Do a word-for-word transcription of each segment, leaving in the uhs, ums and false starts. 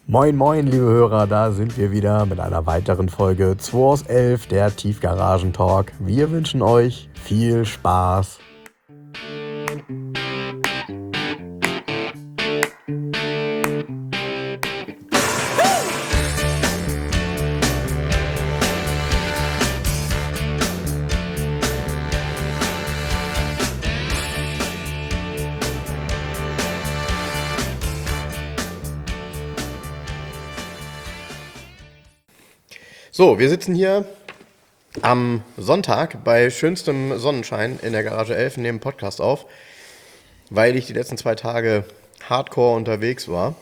Moin moin liebe Hörer, da sind wir wieder mit einer weiteren Folge zwei aus elf, der Tiefgaragen-Talk. Wir wünschen euch viel Spaß. So, wir sitzen hier am Sonntag bei schönstem Sonnenschein in der Garage elf und nehmen Podcast auf, weil ich die letzten zwei Tage hardcore unterwegs war.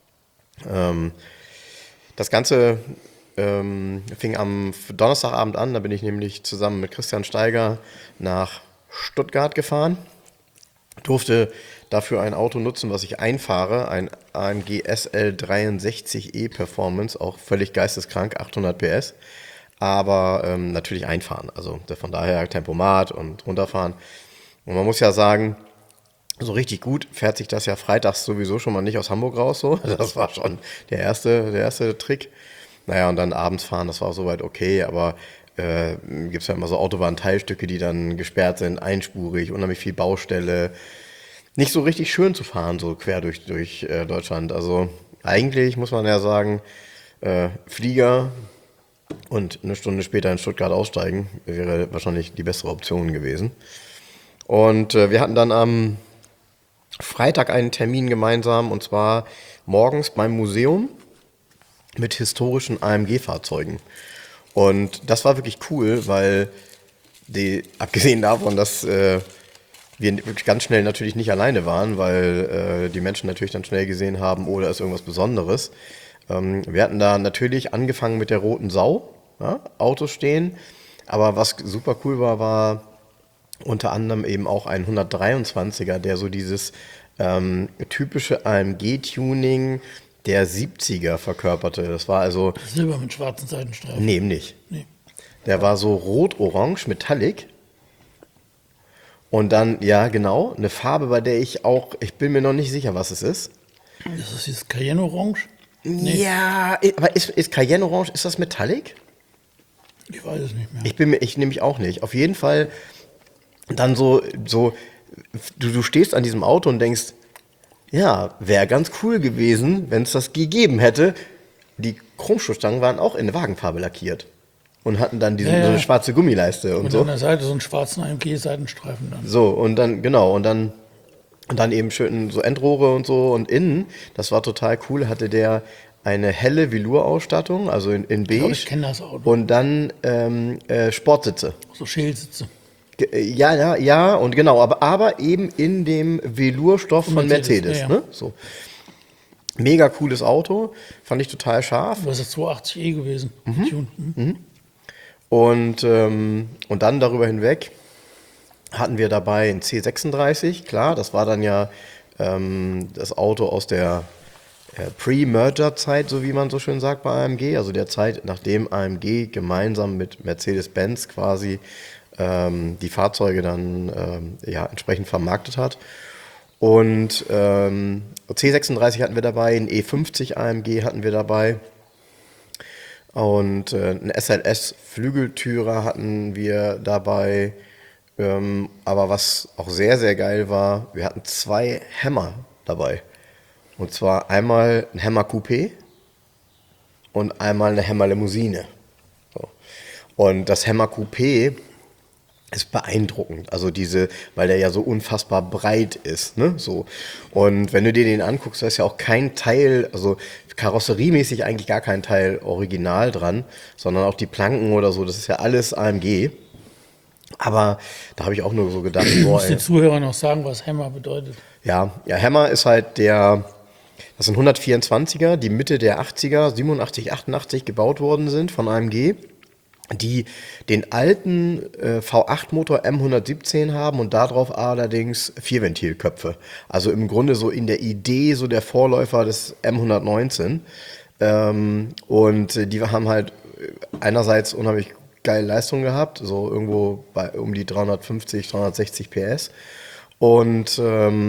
Ähm, das Ganze ähm, fing am Donnerstagabend an, da bin ich nämlich zusammen mit Christian Steiger nach Stuttgart gefahren, durfte dafür ein Auto nutzen, was ich einfahre, ein A M G S L dreiundsechzig E Performance, auch völlig geisteskrank, achthundert P S, aber ähm, natürlich einfahren, also von daher Tempomat und runterfahren. Und man muss ja sagen, so richtig gut fährt sich das ja freitags sowieso schon mal nicht aus Hamburg raus, so. Das war schon der erste, der erste Trick. Naja, und dann abends fahren, das war soweit okay, aber äh, gibt es ja immer so Autobahnteilstücke, die dann gesperrt sind, einspurig, unheimlich viel Baustelle. Nicht so richtig schön zu fahren, so quer durch, durch äh, Deutschland. Also eigentlich muss man ja sagen, äh, Flieger und eine Stunde später in Stuttgart aussteigen, wäre wahrscheinlich die bessere Option gewesen. Und äh, wir hatten dann am Freitag einen Termin gemeinsam, und zwar morgens beim Museum mit historischen A M G-Fahrzeugen. Und das war wirklich cool, weil die, abgesehen davon, dass äh, wir wirklich ganz schnell natürlich nicht alleine waren, weil äh, die Menschen natürlich dann schnell gesehen haben, oh, da ist irgendwas Besonderes. Ähm, wir hatten da natürlich angefangen mit der roten Sau, ja, Autos stehen, aber was super cool war, war unter anderem eben auch ein hundertdreiundzwanziger, der so dieses ähm, typische A M G-Tuning der siebziger verkörperte. Das war also... Silber mit schwarzen Seitenstreifen. Nee, eben nicht. Nee. Der war so rot-orange, metallic. Und dann, ja genau, eine Farbe, bei der ich auch, ich bin mir noch nicht sicher, was es ist. Das ist dieses Cayenne Orange? Nee. Ja, aber ist, ist Cayenne Orange, ist das Metallic? Ich weiß es nicht mehr. Ich bin mir, ich nämlich auch nicht. Auf jeden Fall dann so, so du, du stehst an diesem Auto und denkst, ja, wäre ganz cool gewesen, wenn es das gegeben hätte. Die Chromschutzstangen waren auch in Wagenfarbe lackiert. Und hatten dann diese, Ja, ja. so eine schwarze Gummileiste und, Und so. an der Seite so einen schwarzen A M G-Seitenstreifen dann. So, und dann, genau, und dann, und dann eben schön so Endrohre und so. Und innen, das war total cool, hatte der eine helle Velour-Ausstattung, also in, in Ich glaube, beige. ich kenne das Auto. Und dann ähm, äh, Sportsitze. So Schälsitze. Ge- äh, Ja, ja, ja, und genau, aber, aber eben in dem Velourstoff von Mercedes. Mercedes, ja, ja. Ne? So. Mega cooles Auto, fand ich total scharf. Das ist zweihundertachtzig E gewesen. Tune. Mhm. Und, ähm, und dann darüber hinweg hatten wir dabei ein C sechsunddreißig, klar, das war dann ja ähm, das Auto aus der äh, Pre-Merger-Zeit, so wie man so schön sagt bei A M G, also der Zeit, nachdem A M G gemeinsam mit Mercedes-Benz quasi ähm, die Fahrzeuge dann ähm, ja, entsprechend vermarktet hat. Und ähm, C sechsunddreißig hatten wir dabei, ein E fünfzig A M G hatten wir dabei. Und äh, einen S L S-Flügeltürer hatten wir dabei. Ähm, aber was auch sehr, sehr geil war, wir hatten zwei Hammer dabei. Und zwar einmal ein Hammer Coupé und einmal eine Hammer Limousine. So. Und das Hammer Coupé ist beeindruckend, also diese, weil der ja so unfassbar breit ist, ne, so. Und wenn du dir den anguckst, da ist ja auch kein Teil, also karosseriemäßig eigentlich gar kein Teil original dran, sondern auch die Planken oder so, das ist ja alles A M G. Aber da habe ich auch nur so gedacht, Ich boah, muss ey, den Zuhörern noch sagen, was Hammer bedeutet. ja, ja, Hammer ist halt der, das sind hundertvierundzwanziger, die Mitte der achtziger, siebenundachtzig, achtundachtzig gebaut worden sind von A M G, die den alten äh, V acht Motor M hundertsiebzehn haben und darauf allerdings Vierventilköpfe. Also im Grunde so in der Idee so der Vorläufer des M hundertneunzehn. Ähm, und äh, die haben halt einerseits unheimlich geile Leistung gehabt, so irgendwo bei um die dreihundertfünfzig, dreihundertsechzig P S. Und ähm,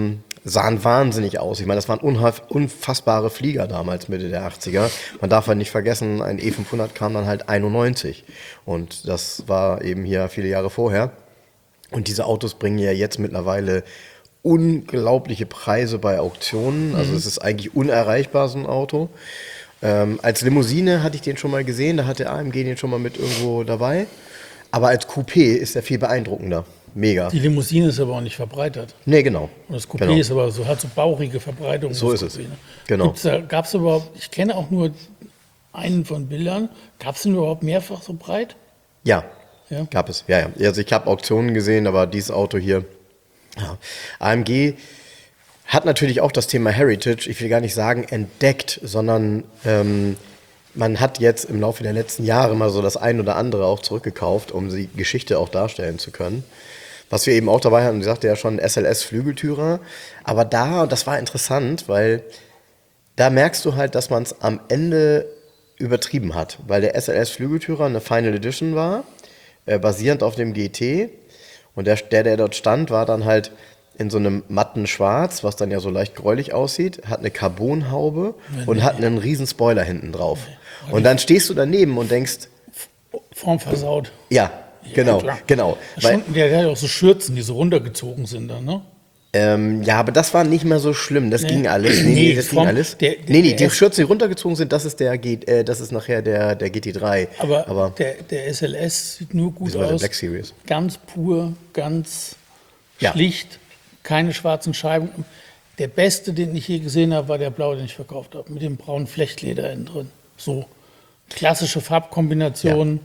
sahen wahnsinnig aus. Ich meine, das waren unfassbare Flieger damals, Mitte der achtziger. Man darf halt nicht vergessen, ein E fünfhundert kam dann halt einundneunzig. Und das war eben hier viele Jahre vorher. Und diese Autos bringen ja jetzt mittlerweile unglaubliche Preise bei Auktionen. Also mhm. es ist eigentlich unerreichbar, so ein Auto. Ähm, als Limousine hatte ich den schon mal gesehen, da hat der A M G den schon mal mit irgendwo dabei. Aber als Coupé ist er viel beeindruckender. Mega. Die Limousine ist aber auch nicht verbreitert. Nee, genau. Und das Coupé genau. ist aber so, hat so bauchige Verbreitung. So ist es. Genau. Gab es überhaupt, ich kenne auch nur einen von Bildern, gab es den überhaupt mehrfach so breit? Ja, ja? gab es. Ja, ja. Also ich habe Auktionen gesehen, aber dieses Auto hier, ja. A M G hat natürlich auch das Thema Heritage, ich will gar nicht sagen entdeckt, sondern ähm, man hat jetzt im Laufe der letzten Jahre mal so das ein oder andere auch zurückgekauft, um die Geschichte auch darstellen zu können. Was wir eben auch dabei hatten, ich sagte ja schon, S L S-Flügeltürer. Aber da, und das war interessant, weil da merkst du halt, dass man es am Ende übertrieben hat. Weil der S L S-Flügeltürer eine Final Edition war, äh, basierend auf dem G T. Und der, der, der dort stand, war dann halt in so einem matten Schwarz, was dann ja so leicht gräulich aussieht, hat eine Carbonhaube nee, und nee. hat einen riesen Spoiler hinten drauf. Nee. Und dann stehst du daneben und denkst... Form versaut. Ja, genau, ja, genau. Weil, schon, der, der hat auch so Schürzen, die so runtergezogen sind dann, ne? Ähm, ja, aber das war nicht mehr so schlimm, das nee. ging alles. Nee, nee, das Form, ging alles. Der, der, nee, nee, die Schürzen, die runtergezogen sind, das ist der G, äh, das ist nachher der, der G T drei. Aber, aber der, der S L S sieht nur gut aus. Black Series. Ganz pur, ganz ja. schlicht, keine schwarzen Scheiben. Der beste, den ich je gesehen habe, war der blaue, den ich verkauft habe, mit dem braunen Flechtleder innen drin. So klassische Farbkombination.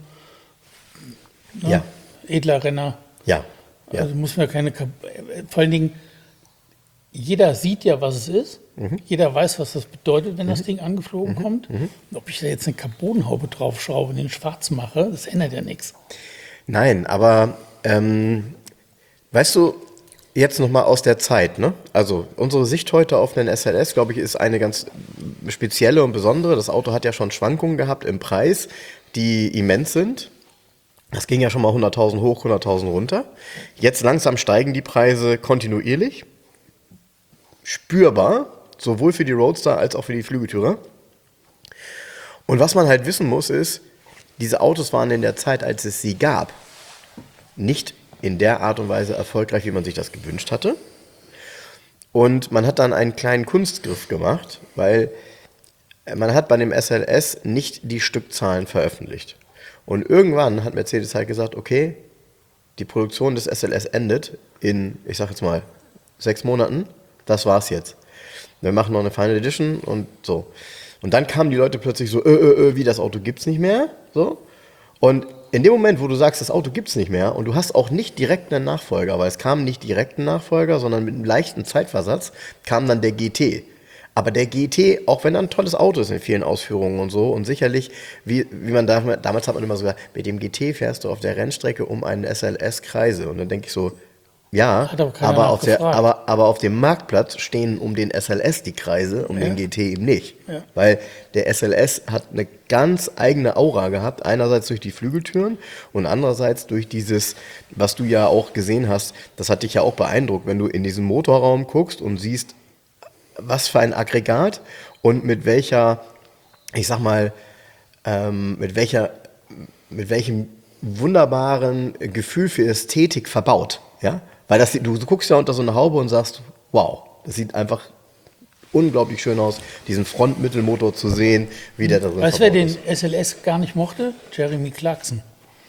Ja. Ne? ja. Edler Renner. Ja. ja. Also muss man keine. Vor allen Dingen, jeder sieht ja, was es ist. Mhm. Jeder weiß, was das bedeutet, wenn mhm. das Ding angeflogen mhm. kommt. Mhm. Ob ich da jetzt eine Carbonhaube draufschraube und den schwarz mache, das ändert ja nichts. Nein, aber ähm, weißt du, jetzt nochmal aus der Zeit, ne? Also unsere Sicht heute auf den S L S, glaube ich, ist eine ganz spezielle und besondere. Das Auto hat ja schon Schwankungen gehabt im Preis, die immens sind. Das ging ja schon mal hunderttausend hoch, hunderttausend runter. Jetzt langsam steigen die Preise kontinuierlich. Spürbar, sowohl für die Roadster als auch für die Flügeltürer. Und was man halt wissen muss, ist, diese Autos waren in der Zeit, als es sie gab, nicht in der Art und Weise erfolgreich, wie man sich das gewünscht hatte. Und man hat dann einen kleinen Kunstgriff gemacht, weil man hat bei dem S L S nicht die Stückzahlen veröffentlicht. Und irgendwann hat Mercedes halt gesagt, okay, die Produktion des S L S endet in, ich sag jetzt mal, sechs Monaten. Das war's jetzt. Wir machen noch eine Final Edition und so. Und dann kamen die Leute plötzlich so, äh, äh, äh, wie, das Auto gibt's nicht mehr? So. Und in dem Moment, wo du sagst, das Auto gibt's nicht mehr und du hast auch nicht direkt einen Nachfolger, weil es kam nicht direkt ein Nachfolger, sondern mit einem leichten Zeitversatz kam dann der G T. Aber der G T, auch wenn er ein tolles Auto ist in vielen Ausführungen und so, und sicherlich, wie, wie man da, damals hat man immer so gesagt, mit dem G T fährst du auf der Rennstrecke um einen S L S Kreise. Und dann denke ich so, ja, aber auf, der, aber, aber auf dem Marktplatz stehen um den S L S die Kreise, um ja. den G T eben nicht. Ja. Weil der S L S hat eine ganz eigene Aura gehabt, einerseits durch die Flügeltüren und andererseits durch dieses, was du ja auch gesehen hast, das hat dich ja auch beeindruckt, wenn du in diesen Motorraum guckst und siehst, was für ein Aggregat und mit welcher, ich sag mal, ähm, mit welcher, mit welchem wunderbaren Gefühl für Ästhetik verbaut, ja? Weil das, du, du guckst ja unter so eine Haube und sagst, wow, das sieht einfach unglaublich schön aus, diesen Frontmittelmotor zu sehen, wie der da drin Weißt du, wer den S L S gar nicht mochte? Jeremy Clarkson.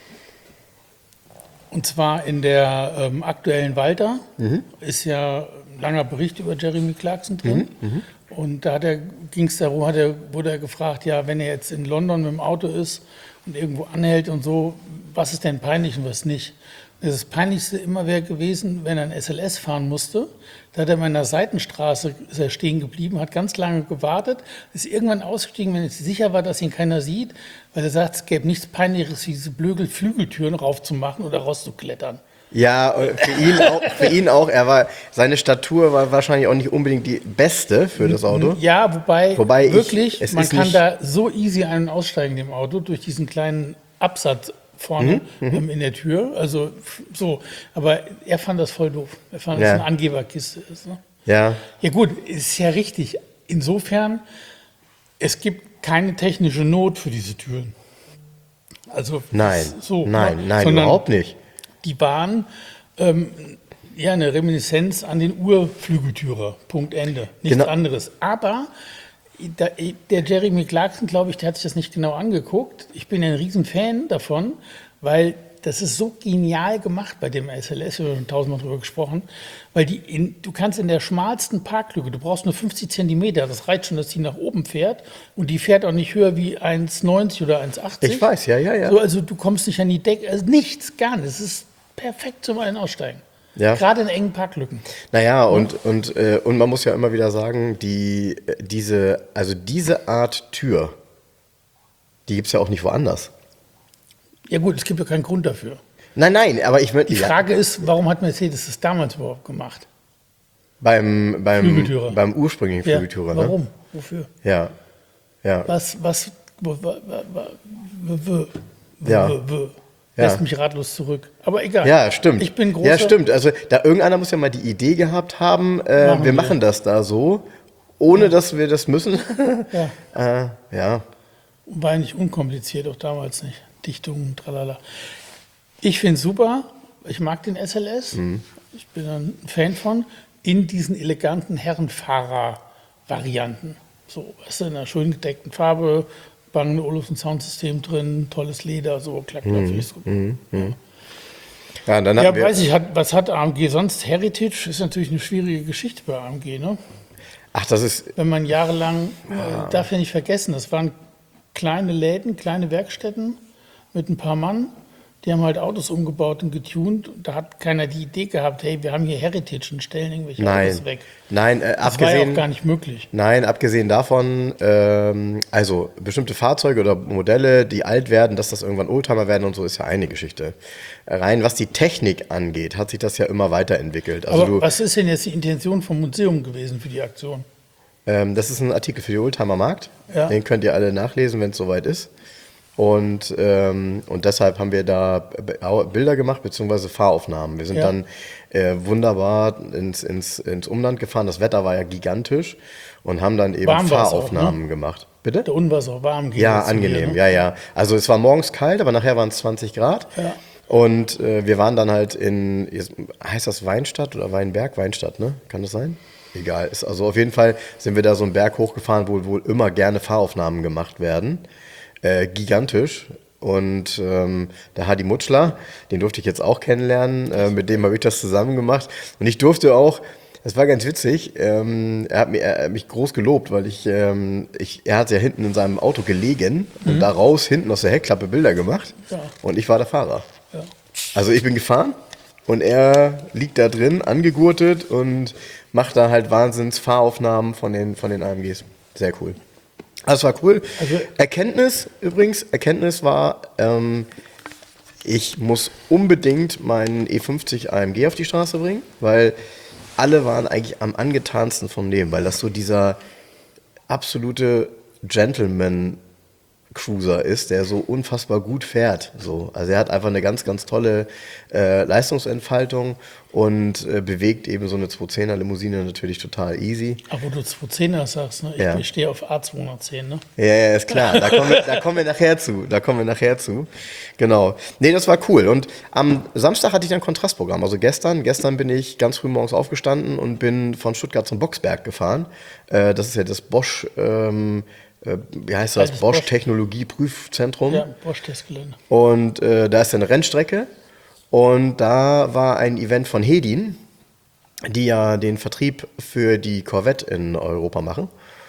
Und zwar in der ähm, aktuellen Walter mhm. ist ja ein langer Bericht über Jeremy Clarkson drin. Mhm. Mhm. Und da ging es darum, hat er, wurde er gefragt, ja, wenn er jetzt in London mit dem Auto ist und irgendwo anhält und so, was ist denn peinlich und was nicht? Das Peinlichste immer wäre gewesen, wenn er ein S L S fahren musste. Da hat er mal in der Seitenstraße ist er stehen geblieben, hat ganz lange gewartet, ist irgendwann ausgestiegen, wenn er sicher war, dass ihn keiner sieht, weil er sagt, es gäbe nichts Peinlicheres, wie diese blöde Flügeltüren raufzumachen oder rauszuklettern. Ja, für ihn auch, für ihn auch. Er war, seine Statur war wahrscheinlich auch nicht unbedingt die beste für das Auto. Ja, wobei, wobei wirklich, ich, man kann da so easy ein- und aussteigen in dem Auto durch diesen kleinen Absatz vorne mhm, ähm, in der Tür. Also so, aber er fand das voll doof. Er fand, dass ja. es eine Angeberkiste ist. Ne? Ja. Ja gut, ist ja richtig. Insofern, es gibt keine technische Not für diese Türen. Also Nein, so, nein, ne? nein, Sondern überhaupt nicht. die waren ähm, ja eine Reminiszenz an den Urflügeltürer. Punkt Ende. Nichts Genau. anderes. Aber da, der Jeremy Clarkson, glaube ich, der hat sich das nicht genau angeguckt. Ich bin ein Riesenfan davon, weil das ist so genial gemacht bei dem S L S, wir haben schon tausendmal drüber gesprochen, weil die in, du kannst in der schmalsten Parklücke, du brauchst nur fünfzig Zentimeter, das reicht schon, dass die nach oben fährt und die fährt auch nicht höher wie eins neunzig oder eins achtzig. Ich weiß, ja, ja, ja. So, also du kommst nicht an die Decke, also nichts, gar nicht. Es ist perfekt zum Ein- und Aussteigen. Ja. Gerade in engen Parklücken. Naja, und, und, äh, und man muss ja immer wieder sagen, die, äh, diese, also diese Art Tür, die gibt es ja auch nicht woanders. Ja gut, es gibt ja keinen Grund dafür. Nein, nein, aber ich möchte. Die Frage ist, warum hat Mercedes das damals überhaupt gemacht? Beim, beim, Flügeltürer. beim ursprünglichen Ja, Flügeltürer, ne? warum? Wofür? Ja. Ja. Was, was, wo, wa, wa, wa, w, w, w, Ja. w, w, Ja. lässt mich ratlos zurück. Aber egal. Ja, stimmt. Ich bin großer... Ja, stimmt. Also da irgendeiner muss ja mal die Idee gehabt haben, äh, Machen wir wir. machen das da so, ohne dass wir das müssen. Ja. äh, ja. War nicht unkompliziert, auch damals nicht. Dichtungen, tralala. Ich finde es super. Ich mag den S L S. Mhm. Ich bin ein Fan von. In diesen eleganten Herrenfahrer-Varianten. So, weißt du, in einer schön gedeckten Farbe, Bang und Olufsen Soundsystem drin, tolles Leder, so, klack, klack, Mhm. ist gut. Ja, und dann Ja, hatten wir, weiß ich, hat, was hat A M G sonst? Heritage ist natürlich eine schwierige Geschichte bei A M G, ne? ach, das ist, Wenn man jahrelang, äh, darf ja nicht vergessen, das waren kleine Läden, kleine Werkstätten mit ein paar Mann, die haben halt Autos umgebaut und getuned. Da hat keiner die Idee gehabt, hey, wir haben hier Heritage und stellen irgendwelche nein, Autos weg. nein, äh, Das war ja abgesehen, auch gar nicht möglich. nein, abgesehen davon, ähm, also bestimmte Fahrzeuge oder Modelle, die alt werden, dass das irgendwann Oldtimer werden und so, ist ja eine Geschichte. Rein was die Technik angeht, hat sich das ja immer weiterentwickelt. Also Aber du, was ist denn jetzt die Intention vom Museum gewesen für die Aktion? ähm, das ist ein Artikel für die Oldtimer Markt. Ja. Den könnt ihr alle nachlesen, wenn es soweit ist. Und, ähm, und deshalb haben wir da B- Bilder gemacht, beziehungsweise Fahraufnahmen. Wir sind Ja. dann äh, wunderbar ins, ins, ins Umland gefahren. Das Wetter war ja gigantisch und haben dann eben Warm war's auch, Fahraufnahmen gemacht. Bitte? Da unten war es auch warm. ging Ja, jetzt zu mir, angenehm, ne? ja, ja. Also es war morgens kalt, aber nachher waren es zwanzig Grad. Ja. Und äh, wir waren dann halt in, jetzt, heißt das Weinstadt oder Weinberg? Weinstadt, ne? Kann das sein? Egal. Ist, also auf jeden Fall sind wir da so einen Berg hochgefahren, wo wohl immer gerne Fahraufnahmen gemacht werden. Äh, gigantisch. Und ähm, der Hadi Mutschler, den durfte ich jetzt auch kennenlernen, äh, mit dem habe ich das zusammen gemacht. Und ich durfte auch, das war ganz witzig, ähm, er, hat mich, er hat mich groß gelobt, weil ich, ähm, ich, er hat ja hinten in seinem Auto gelegen und daraus hinten aus der Heckklappe Bilder gemacht. Ja. Und ich war der Fahrer. Ja. Also ich bin gefahren und er liegt da drin, angegurtet und macht da halt Wahnsinns Fahraufnahmen von den, von den A M Gs. Sehr cool. Das war cool. Also- Erkenntnis übrigens, Erkenntnis war, ähm, ich muss unbedingt meinen E fünfzig A M G auf die Straße bringen, weil alle waren eigentlich am angetansten von dem, weil das so dieser absolute Gentleman Cruiser ist, der so unfassbar gut fährt. So. Also er hat einfach eine ganz, ganz tolle äh, Leistungsentfaltung und äh, bewegt eben so eine zweihundertzehner Limousine natürlich total easy. Aber wo du zweihundertzehner sagst, ne? Ich, Ja. ich stehe auf A zweihundertzehn, ne? Ja, ja, ist klar. Da kommen, wir, da kommen wir nachher zu. Da kommen wir nachher zu. Genau. Nee, das war cool. Und am Samstag hatte ich dann Kontrastprogramm. Also gestern, gestern bin ich ganz früh morgens aufgestanden und bin von Stuttgart zum Boxberg gefahren. Äh, das ist ja das Bosch, ähm, äh, wie heißt das? Altes Bosch Bosch. Technologie-Prüfzentrum. Ja, Bosch-Testgelände. Und äh, da ist eine Rennstrecke. Und da war ein Event von Hedin, die ja den Vertrieb für die Corvette in Europa machen.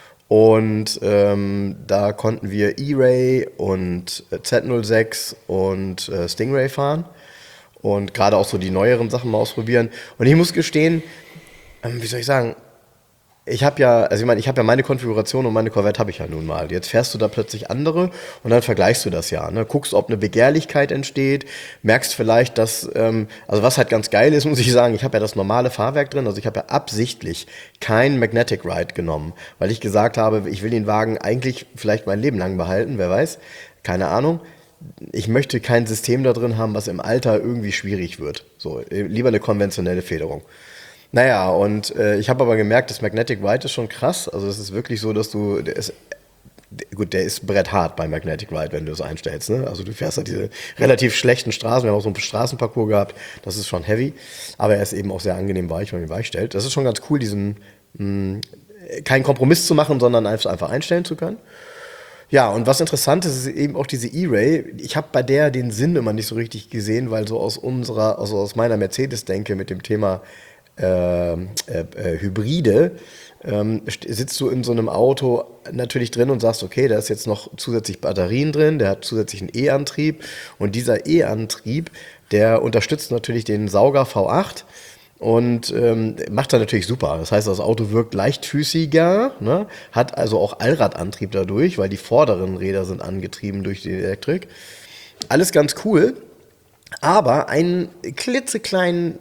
Und ähm, da konnten wir E-Ray und äh, Z null sechs und äh, Stingray fahren. Und gerade auch so die neueren Sachen mal ausprobieren. Und ich muss gestehen, ähm, wie soll ich sagen, ich habe ja, also ich meine, ich habe ja meine Konfiguration und meine Corvette habe ich ja nun mal. Jetzt fährst du da plötzlich andere und dann vergleichst du das ja. Ne? Guckst, ob eine Begehrlichkeit entsteht, merkst vielleicht, dass, ähm, also was halt ganz geil ist, muss ich sagen, ich habe ja das normale Fahrwerk drin, also ich habe ja absichtlich kein Magnetic Ride genommen, weil ich gesagt habe, ich will den Wagen eigentlich vielleicht mein Leben lang behalten, wer weiß, keine Ahnung. Ich möchte kein System da drin haben, was im Alter irgendwie schwierig wird. So, lieber eine konventionelle Federung. Naja, und äh, ich habe aber gemerkt, das Magnetic Ride ist schon krass. Also es ist wirklich so, dass du, der ist, der, gut, der ist bretthart bei Magnetic Ride, wenn du es einstellst. Ne? Also du fährst halt diese relativ schlechten Straßen. Wir haben auch so einen Straßenparcours gehabt. Das ist schon heavy. Aber er ist eben auch sehr angenehm weich, wenn man ihn weich stellt. Das ist schon ganz cool, diesen mh, keinen Kompromiss zu machen, sondern einfach einstellen zu können. Ja, und was interessant ist, ist eben auch diese E-Ray. Ich habe bei der den Sinn immer nicht so richtig gesehen, weil so aus unserer, also aus meiner Mercedes-Denke mit dem Thema äh, äh, äh, Hybride, ähm, sitzt du in so einem Auto natürlich drin und sagst, okay, da ist jetzt noch zusätzlich Batterien drin, der hat zusätzlich einen E-Antrieb und dieser E-Antrieb, der unterstützt natürlich den Sauger V acht. Und ähm, macht er natürlich super. Das heißt, das Auto wirkt leichtfüßiger, ne? Hat also auch Allradantrieb dadurch, weil die vorderen Räder sind angetrieben durch die Elektrik. Alles ganz cool, aber einen klitzekleinen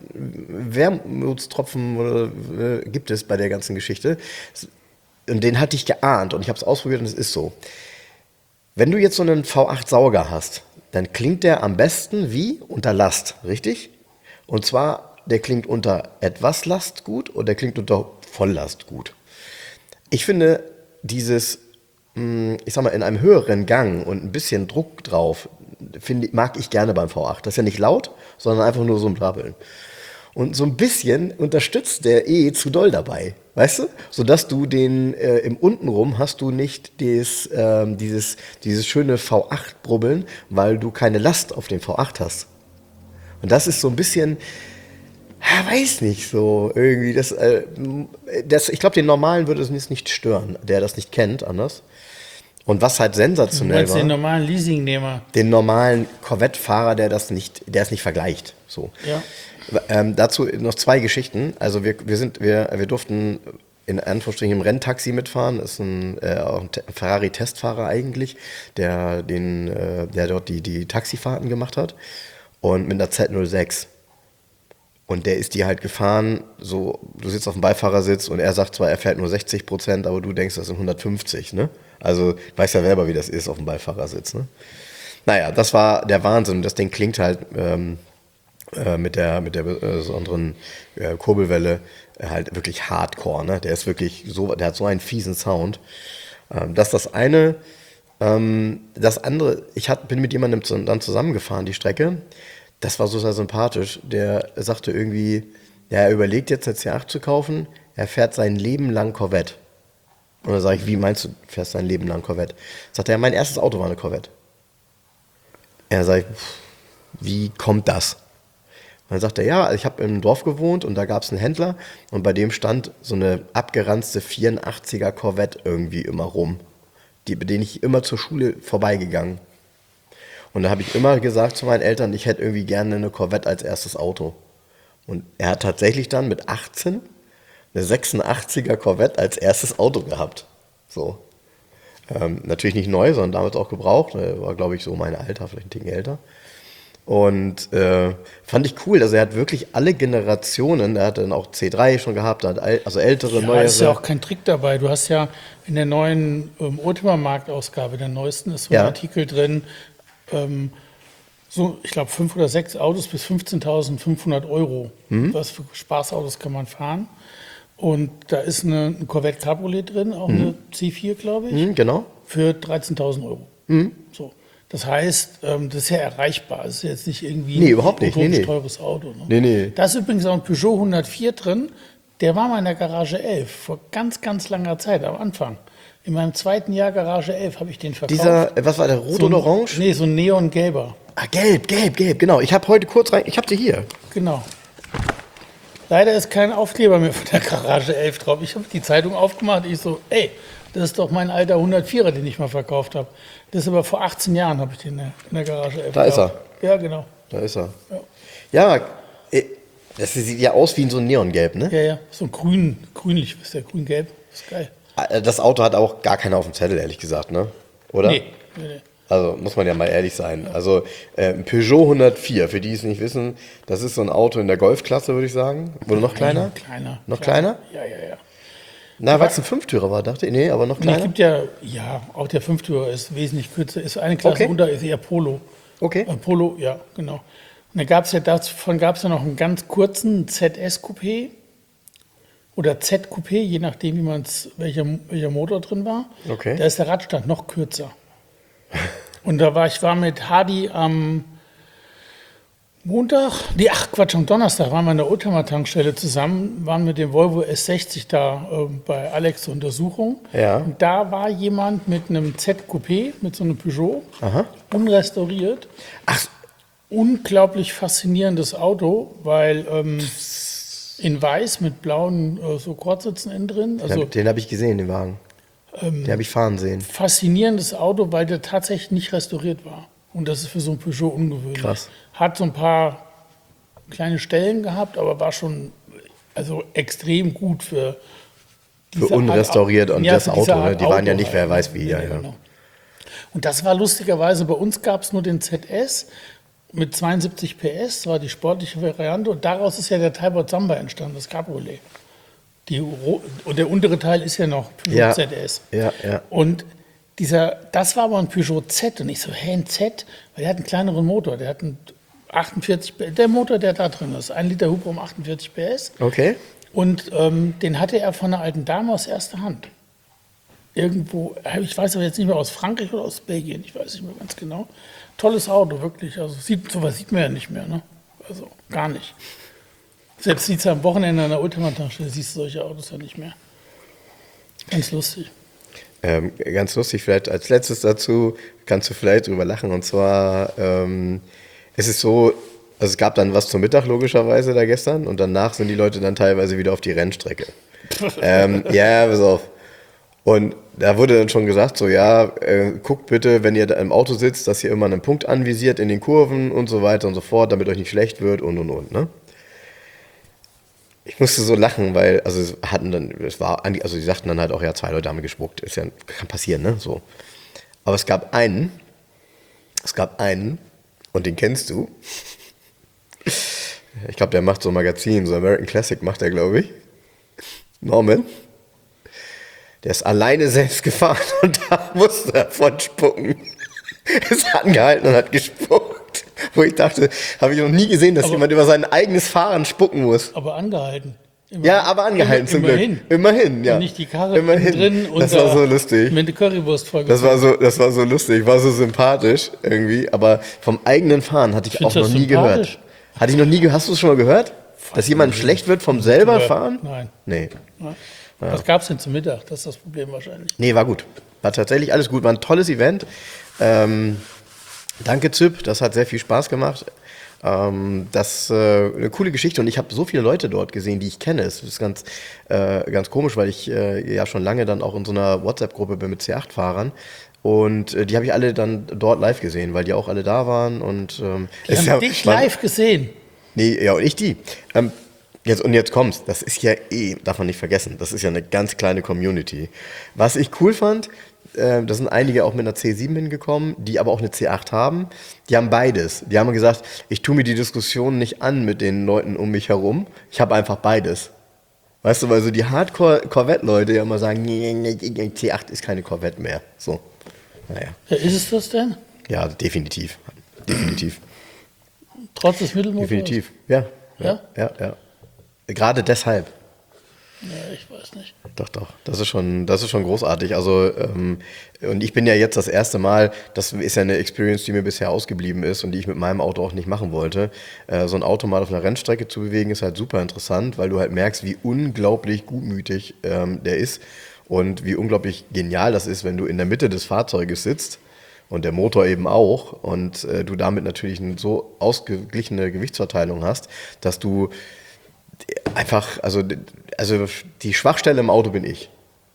Wermutstropfen äh, gibt es bei der ganzen Geschichte. Und den hatte ich geahnt und ich habe es ausprobiert und es ist so. Wenn du jetzt so einen V acht Sauger hast, dann klingt der am besten wie unter Last, richtig? Und zwar der klingt unter etwas Last gut und der klingt unter Volllast gut. Ich finde dieses, ich sag mal, in einem höheren Gang und ein bisschen Druck drauf, finde, mag ich gerne beim V acht. Das ist ja nicht laut, sondern einfach nur so ein Brabbeln. Und so ein bisschen unterstützt der E zu doll dabei, weißt du? Sodass du den, äh, im Untenrum hast du nicht des, äh, dieses, dieses schöne V acht Brubbeln, weil du keine Last auf dem V acht hast. Und das ist so ein bisschen... Ja, weiß nicht so irgendwie. Das, äh, das, ich glaube, den Normalen würde es nicht stören, der das nicht kennt, anders. Und was halt sensationell war. Den normalen Leasingnehmer. Den normalen Corvette-Fahrer, der das nicht, der es nicht vergleicht. So. Ja. Ähm, dazu noch zwei Geschichten. Also wir, wir sind, wir, wir durften in Anführungsstrichen im Renntaxi mitfahren. Das ist ein, äh, auch ein Ferrari-Testfahrer eigentlich, der den, äh, der dort die, die Taxifahrten gemacht hat. Und mit einer Z null sechs. Und der ist die halt gefahren, so, du sitzt auf dem Beifahrersitz und er sagt zwar, er fährt nur sechzig Prozent, aber du denkst, das sind hundertfünfzig, ne? Also, weißt ja selber, wie das ist auf dem Beifahrersitz, ne? Naja, das war der Wahnsinn. Das Ding klingt halt ähm, äh, mit der, mit der besonderen äh, Kurbelwelle äh, halt wirklich hardcore, ne? Der ist wirklich so, der hat so einen fiesen Sound. Ähm, das ist das eine. Ähm, das andere, ich hat, bin mit jemandem zu, dann zusammengefahren, die Strecke. Das war so sehr sympathisch. Der sagte irgendwie, ja, er überlegt jetzt eine C acht zu kaufen, er fährt sein Leben lang Corvette. Und dann sage ich, wie meinst du, fährst dein Leben lang Corvette? Sagt er, ja, mein erstes Auto war eine Corvette. Er sagt, wie kommt das? Und dann sagt er, ja, ich habe im Dorf gewohnt und da gab es einen Händler und bei dem stand so eine abgeranzte vierundachtziger Corvette irgendwie immer rum, die, bei denen ich immer zur Schule vorbeigegangen. Und da habe ich immer gesagt zu meinen Eltern, ich hätte irgendwie gerne eine Corvette als erstes Auto. Und er hat tatsächlich dann mit achtzehn eine sechsundachtziger Corvette als erstes Auto gehabt. So. Ähm, natürlich nicht neu, sondern damals auch gebraucht. Er war, glaube ich, so mein Alter, vielleicht ein Ticken älter. Und äh, fand ich cool. Also er hat wirklich alle Generationen, er hat dann auch C drei schon gehabt, hat also ältere, ja, neuere. Da ist ja auch kein Trick dabei. Du hast ja in der neuen ähm, Oldtimer-Marktausgabe, der neuesten, ist so ein Ja. Artikel drin, ähm, so, ich glaube, fünf oder sechs Autos bis fünfzehntausendfünfhundert Euro. Mhm. Was für Spaßautos kann man fahren? Und da ist eine, ein Corvette Cabriolet drin, auch mhm. eine C vier, glaube ich, Mhm, genau. für dreizehntausend Euro. Mhm. So. Das heißt, ähm, das ist ja erreichbar. Das ist jetzt nicht irgendwie Nee, überhaupt nicht. Nee, utopisch nee. teures Auto. Ne? Nee, nee. Da ist übrigens auch ein Peugeot hundertvier drin. Der war mal in der Garage elf, vor ganz, ganz langer Zeit, am Anfang. In meinem zweiten Jahr Garage elf habe ich den verkauft. Dieser, was war der, rot so ein, oder orange? Nee, so ein neongelber. Ah, gelb, gelb, gelb, genau. Ich habe heute kurz rein, ich habe sie hier. Genau. Leider ist kein Aufkleber mehr von der Garage elf drauf. Ich habe die Zeitung aufgemacht, ich so, ey, das ist doch mein alter hundertvierer, den ich mal verkauft habe. Das ist aber vor achtzehn Jahren habe ich den in der, in der Garage elf Da ist gekauft. Ja, genau. Da ist er. Ja. Ja, äh, das sieht ja aus wie so ein Neongelb, ne? Ja, ja, so ein grün, grünlich, was ist der, grün-gelb, ist geil. Das Auto hat auch gar keiner auf dem Zettel, ehrlich gesagt, ne? Oder? Nee, nee, nee. Also muss man ja mal ehrlich sein. Also äh, ein Peugeot hundertvier, für die es nicht wissen, das ist so ein Auto in der Golfklasse, würde ich sagen. Oder noch kleiner? Kleiner. Noch kleiner? kleiner? Ja, ja, ja. Na, weil es ein Fünftürer war, dachte ich. Nee, aber noch Nee, kleiner? es gibt ja, ja, auch der Fünftürer ist wesentlich kürzer, ist eine Klasse Okay. unter, ist eher Polo. Okay. Äh, Polo, ja, genau. Und da gab es ja, davon gab es ja noch einen ganz kurzen Z S-Coupé, oder Z-Coupé, je nachdem, wie man's, welcher, welcher Motor drin war. Okay. Da ist der Radstand noch kürzer. Und da war ich war mit Hardy am Montag, nee, ach Quatsch, am Donnerstag waren wir an der Oldtimer-Tankstelle zusammen, waren mit dem Volvo S sechzig da äh, bei Alex zur Untersuchung. Ja. Und da war jemand mit einem Z-Coupé, mit so einem Peugeot, Aha. unrestauriert. Ach, Unglaublich faszinierendes Auto, weil ähm, in weiß mit blauen äh, so Kurzsitzen innen drin. Also den habe ich gesehen, den Wagen. ähm, Den habe ich fahren sehen. faszinierendes Auto, weil der tatsächlich nicht restauriert war. Und das ist für so ein Peugeot ungewöhnlich. Krass. Hat so ein paar kleine Stellen gehabt, aber war schon also extrem gut für Für unrestauriert und ja, das für diese Auto, ne? Art Die waren ja Auto nicht, wer halt. weiß wie. Nee, Ja, nee, ja. genau. Und das war lustigerweise, bei uns gab es nur den Z S mit zweiundsiebzig P S, das war die sportliche Variante. Und daraus ist ja der Talbot Samba entstanden, das Cabriolet. Die, Ro- und der untere Teil ist ja noch Peugeot Ja. Z S. Ja, ja. Und dieser, das war aber ein Peugeot Z. Und ich so, hä, ein Z? Weil der hat einen kleineren Motor. Der hat einen achtundvierzig P S. Der Motor, der da drin ist. Ein Liter Hubraum, achtundvierzig P S. Okay. Und ähm, den hatte er von einer alten Dame aus erster Hand. Irgendwo, ich weiß aber jetzt nicht mehr, aus Frankreich oder aus Belgien, ich weiß nicht mehr ganz genau. Tolles Auto, wirklich. Also sieht, sowas sieht man ja nicht mehr, ne? Also gar nicht. Selbst sieht es am Wochenende an der Ultimatanstelle, siehst du solche Autos ja nicht mehr. Ganz lustig. Ähm, ganz lustig, vielleicht als letztes dazu, kannst du vielleicht drüber lachen. Und zwar, ähm, es ist so, also es gab dann was zum Mittag logischerweise da gestern und danach sind die Leute dann teilweise wieder auf die Rennstrecke. ähm, ja, pass auf. Und da wurde dann schon gesagt, so ja, äh, guckt bitte, wenn ihr da im Auto sitzt, dass ihr immer einen Punkt anvisiert in den Kurven und so weiter und so fort, damit euch nicht schlecht wird und und und, ne? Ich musste so lachen, weil, also es hatten dann, es war, also die sagten dann halt auch, ja, zwei Leute haben gespuckt, ist ja, kann passieren, ne, so. Aber es gab einen, es gab einen, und den kennst du. Ich glaube, der macht so ein Magazin, so American Classic macht er, glaube ich. Norman. Der ist alleine selbst gefahren und da musste er von spucken. Ist angehalten und hat gespuckt. Wo ich dachte, habe ich noch nie gesehen, dass Aber- jemand über sein eigenes Fahren spucken muss. Aber angehalten. Immer- Ja, aber angehalten zum immerhin. Glück. Immerhin, ja. Und nicht die Karre Immerhin. drin und Das war da so lustig. mit der Currywurst voll. Das war so, das war so lustig, war so sympathisch irgendwie. Aber vom eigenen Fahren hatte ich Findest auch du noch das nie sympathisch? gehört. Hatte ich noch nie gehört. Hast du es schon mal gehört? Dass jemand schlecht wird vom selber Ja, fahren? nein. Nee. Was gab es denn zum Mittag? Das ist das Problem wahrscheinlich. Nee, war gut. War tatsächlich alles gut. War ein tolles Event. Ähm, danke, Zip. Das hat sehr viel Spaß gemacht. Ähm, das äh, eine coole Geschichte. Und ich habe so viele Leute dort gesehen, die ich kenne. Es ist ganz, äh, ganz komisch, weil ich äh, ja schon lange dann auch in so einer WhatsApp-Gruppe bin mit C acht Fahrern. Und äh, die habe ich alle dann dort live gesehen, weil die auch alle da waren. Und, ähm, Die es haben ist ja- dich war- live gesehen. Nee, ja, und ich die. Ähm, jetzt, und jetzt kommt's. Das ist ja eh, darf man nicht vergessen, das ist ja eine ganz kleine Community. Was ich cool fand, äh, da sind einige auch mit einer C sieben hingekommen, die aber auch eine C acht haben. Die haben beides. Die haben gesagt, ich tue mir die Diskussion nicht an mit den Leuten um mich herum. Ich habe einfach beides. Weißt du, weil so die Hardcore-Corvette-Leute ja immer sagen, nee, nee, nee, C acht ist keine Corvette mehr. So, naja. Ja, ist es das denn? Ja, definitiv. Definitiv. Trotz des Mittelmotors? Definitiv. Ja. Ja? Ja, ja. Gerade deshalb. Ja, ich weiß nicht. Doch, doch. Das ist schon, das ist schon großartig. Also, ähm, und ich bin ja jetzt das erste Mal, das ist ja eine Experience, die mir bisher ausgeblieben ist und die ich mit meinem Auto auch nicht machen wollte. Äh, so ein Auto mal auf einer Rennstrecke zu bewegen, ist halt super interessant, weil du halt merkst, wie unglaublich gutmütig ähm, der ist und wie unglaublich genial das ist, wenn du in der Mitte des Fahrzeuges sitzt. Und der Motor eben auch. Und äh, du damit natürlich eine so ausgeglichene Gewichtsverteilung hast, dass du einfach, also, also die Schwachstelle im Auto bin ich.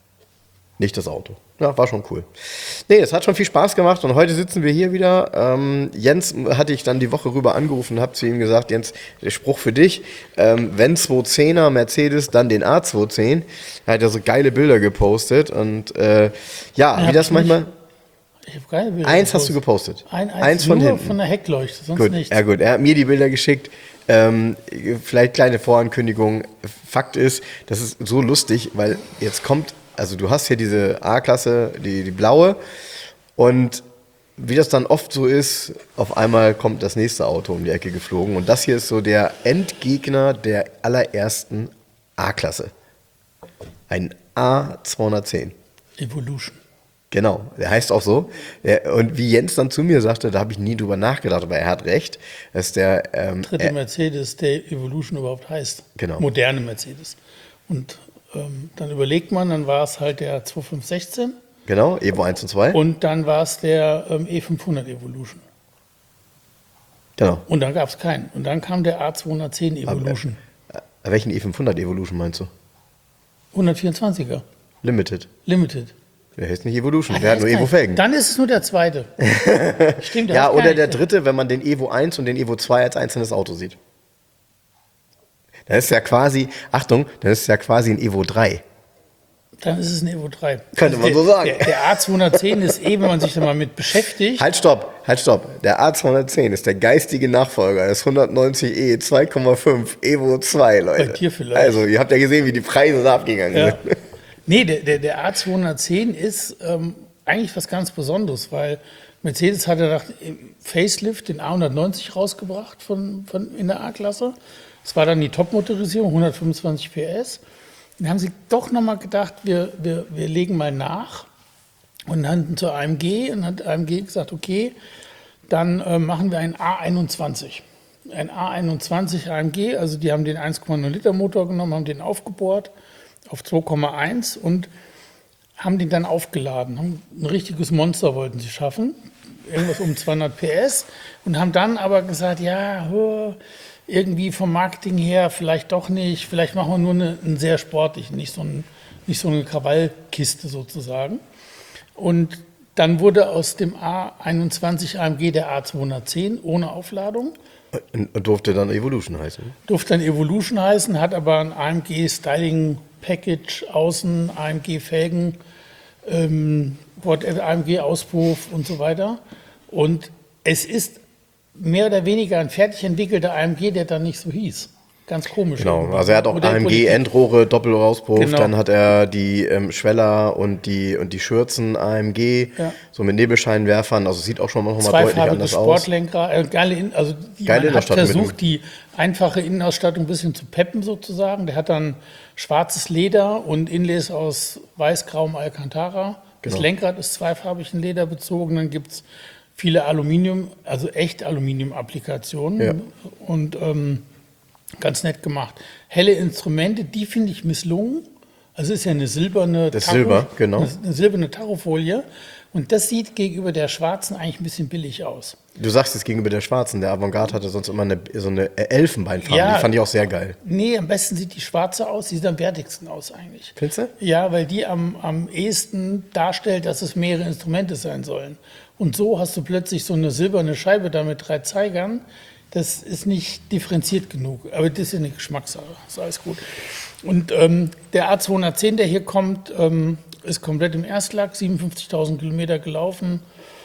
Nicht das Auto. Ja, war schon cool. Nee, es hat schon viel Spaß gemacht und heute sitzen wir hier wieder. Ähm, Jens hatte ich dann die Woche rüber angerufen und habe zu ihm gesagt, Jens, der Spruch für dich, ähm, wenn zweihundertzehner Mercedes, dann den A zweihundertzehn. Er hat ja so geile Bilder gepostet und äh, ja, Ja, wie das hab ich manchmal... Ich habe keine Bilder Eins hast du gepostet. Ein, eins, Eins von nur hinten. von der Heckleuchte, sonst Gut, nichts. ja gut. Er hat mir die Bilder geschickt. Ähm, vielleicht kleine Vorankündigung. Fakt ist, das ist so lustig, weil jetzt kommt, also du hast hier diese A-Klasse, die, die blaue und wie das dann oft so ist, auf einmal kommt das nächste Auto um die Ecke geflogen und das hier ist so der Endgegner der allerersten A-Klasse. Ein A zweihundertzehn. Evolution. Genau, der heißt auch so. Der, und wie Jens dann zu mir sagte, da habe ich nie drüber nachgedacht, aber er hat recht, dass der ähm, dritte er, Mercedes, der Evolution überhaupt heißt. Genau. Moderne Mercedes. Und ähm, dann überlegt man, dann war es halt der zwei fünf eins sechs. Genau, Evo eins und zwei. Und dann war es der ähm, E fünfhundert Evolution. Genau. Und dann gab es keinen. Und dann kam der A zweihundertzehn Evolution. Aber, äh, welchen E fünfhundert Evolution meinst du? hundertvierundzwanziger. Limited. Limited. Der heißt nicht Evolution, Ah, der hat nur ist Evo kein- Felgen. Dann ist es nur der zweite. Stimmt, der Ja, hat oder keinen- der dritte, wenn man den Evo eins und den Evo zwei als einzelnes Auto sieht. Das ist ja quasi, Achtung, das ist ja quasi ein Evo drei. Dann ist es ein Evo drei. Könnte man der, so sagen. Der, der A zweihundertzehn ist eh, wenn man sich da mal mit beschäftigt. Halt, stopp, halt, stopp. Der A zweihundertzehn ist der geistige Nachfolger des hundertneunzig E zwei Komma fünf Evo zwei, Leute. Bei dir vielleicht. Also, ihr habt ja gesehen, wie die Preise da abgegangen Ja. sind. Nee, der, der, der A zweihundertzehn ist ähm, eigentlich was ganz Besonderes, weil Mercedes hat ja nach dem Facelift den A hundertneunzig rausgebracht von, von, in der A-Klasse. Das war dann die Top-Motorisierung, hundertfünfundzwanzig P S. Dann haben sie doch nochmal gedacht, wir, wir, wir legen mal nach und dann zur A M G und dann hat A M G gesagt, okay, dann äh, machen wir einen A einundzwanzig. Ein A einundzwanzig A M G, also die haben den eins Komma null Liter Motor genommen, haben den aufgebohrt auf zwei Komma eins und haben den dann aufgeladen. Haben ein richtiges Monster wollten sie schaffen, irgendwas um zweihundert P S und haben dann aber gesagt, ja, hö, irgendwie vom Marketing her vielleicht doch nicht, vielleicht machen wir nur eine, einen sehr sportlichen, nicht so, ein, nicht so eine Krawallkiste sozusagen. Und dann wurde aus dem A einundzwanzig A M G der A zweihundertzehn ohne Aufladung. Und durfte dann Evolution heißen. Durfte dann Evolution heißen, hat aber ein A M G Styling Package außen, A M G Felgen, ähm, A M G Auspuff und so weiter. Und es ist mehr oder weniger ein fertig entwickelter A M G, der dann nicht so hieß. Ganz komisch. Genau, irgendwie. also er hat auch A M G-Endrohre, Doppelauspuff, Genau. dann hat er die ähm, Schweller und die, und die Schürzen A M G, Ja. so mit Nebelscheinwerfern, also sieht auch schon manchmal deutlich Zweifarbiges anders aus. Sportlenkrad, äh, geile, In also die, Geile man hat Innenausstattung mit versucht, die einfache Innenausstattung ein bisschen zu peppen sozusagen. Der hat dann schwarzes Leder und Inlays aus weiß-grauem Alcantara. Das Genau. Lenkrad ist zweifarbig in Leder bezogen. Dann gibt es viele Aluminium, also echt Aluminium-Applikationen Ja. und ähm, ganz nett gemacht. Helle Instrumente, die finde ich misslungen. Also ist ja eine silberne Das Silber, genau. eine, eine silberne Tachofolie. Und das sieht gegenüber der schwarzen eigentlich ein bisschen billig aus. Du sagst jetzt gegenüber der Schwarzen, der Avantgarde hatte sonst immer eine, so eine Elfenbeinfarbe, Ja. die fand ich auch sehr geil. Nee, am besten sieht die schwarze aus, die sieht am wertigsten aus eigentlich. Findest du? Ja, weil die am, am ehesten darstellt, dass es mehrere Instrumente sein sollen. Und so hast du plötzlich so eine silberne Scheibe da mit drei Zeigern. Das ist nicht differenziert genug. Aber das ist ja eine Geschmackssache. Ist alles gut. Und ähm, der A zweihundertzehn, der hier kommt, ähm, ist komplett im Erstlack, siebenundfünfzigtausend Kilometer gelaufen,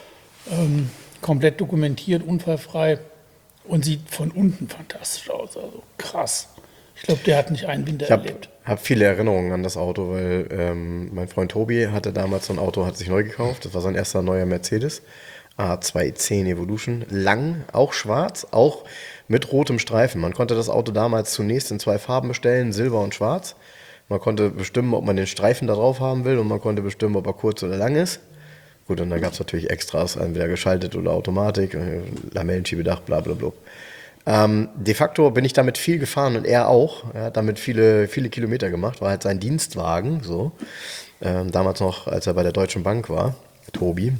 ähm, komplett dokumentiert, unfallfrei und sieht von unten fantastisch aus. Also krass. Ich glaube, der hat nicht einen Winter Ich habe erlebt. hab viele Erinnerungen an das Auto, weil ähm, mein Freund Tobi hatte damals so ein Auto, hat sich neu gekauft. Das war sein erster neuer Mercedes. A zweihundertzehn Evolution. Lang, auch schwarz, auch mit rotem Streifen. Man konnte das Auto damals zunächst in zwei Farben bestellen, Silber und Schwarz. Man konnte bestimmen, ob man den Streifen da drauf haben will und man konnte bestimmen, ob er kurz oder lang ist. Gut, und dann gab es natürlich Extras, entweder geschaltet oder Automatik, äh, Lamellenschiebedach, bla bla bla. Ähm, de facto bin ich damit viel gefahren und er auch. Er hat damit viele, viele Kilometer gemacht, war halt sein Dienstwagen, so. Ähm, damals noch, als er bei der Deutschen Bank war, Tobi.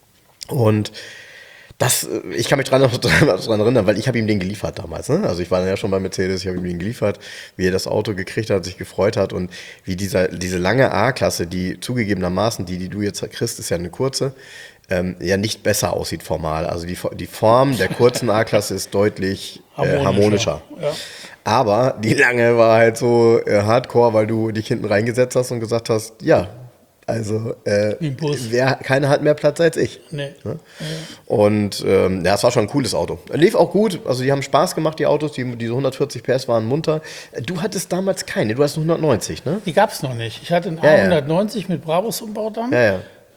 Und das, ich kann mich dran, dran, dran erinnern, weil ich habe ihm den geliefert damals. Ne? Also ich war dann ja schon bei Mercedes, ich habe ihm den geliefert, wie er das Auto gekriegt hat, sich gefreut hat und wie dieser, diese lange A-Klasse, die zugegebenermaßen, die, die du jetzt kriegst, ist ja eine kurze, ähm, ja nicht besser aussieht formal. Also die, die Form der kurzen A-Klasse ist deutlich äh, harmonischer. Harmonischer, ja. Aber die lange war halt so äh, hardcore, weil du dich hinten reingesetzt hast und gesagt hast, ja, also äh, Wie ein Bus. wer, keiner hat mehr Platz als ich. Nee. Ne? Und ähm, ja, es war schon ein cooles Auto. Lief auch gut, also die haben Spaß gemacht, die Autos, die, diese hundertvierzig P S waren munter. Du hattest damals keine, du hast hundertneunzig, ne? Die gab es noch nicht. Ich hatte einen Ja, ja. A hundertneunzig mit Brabus-Umbau dann. Ja, ja.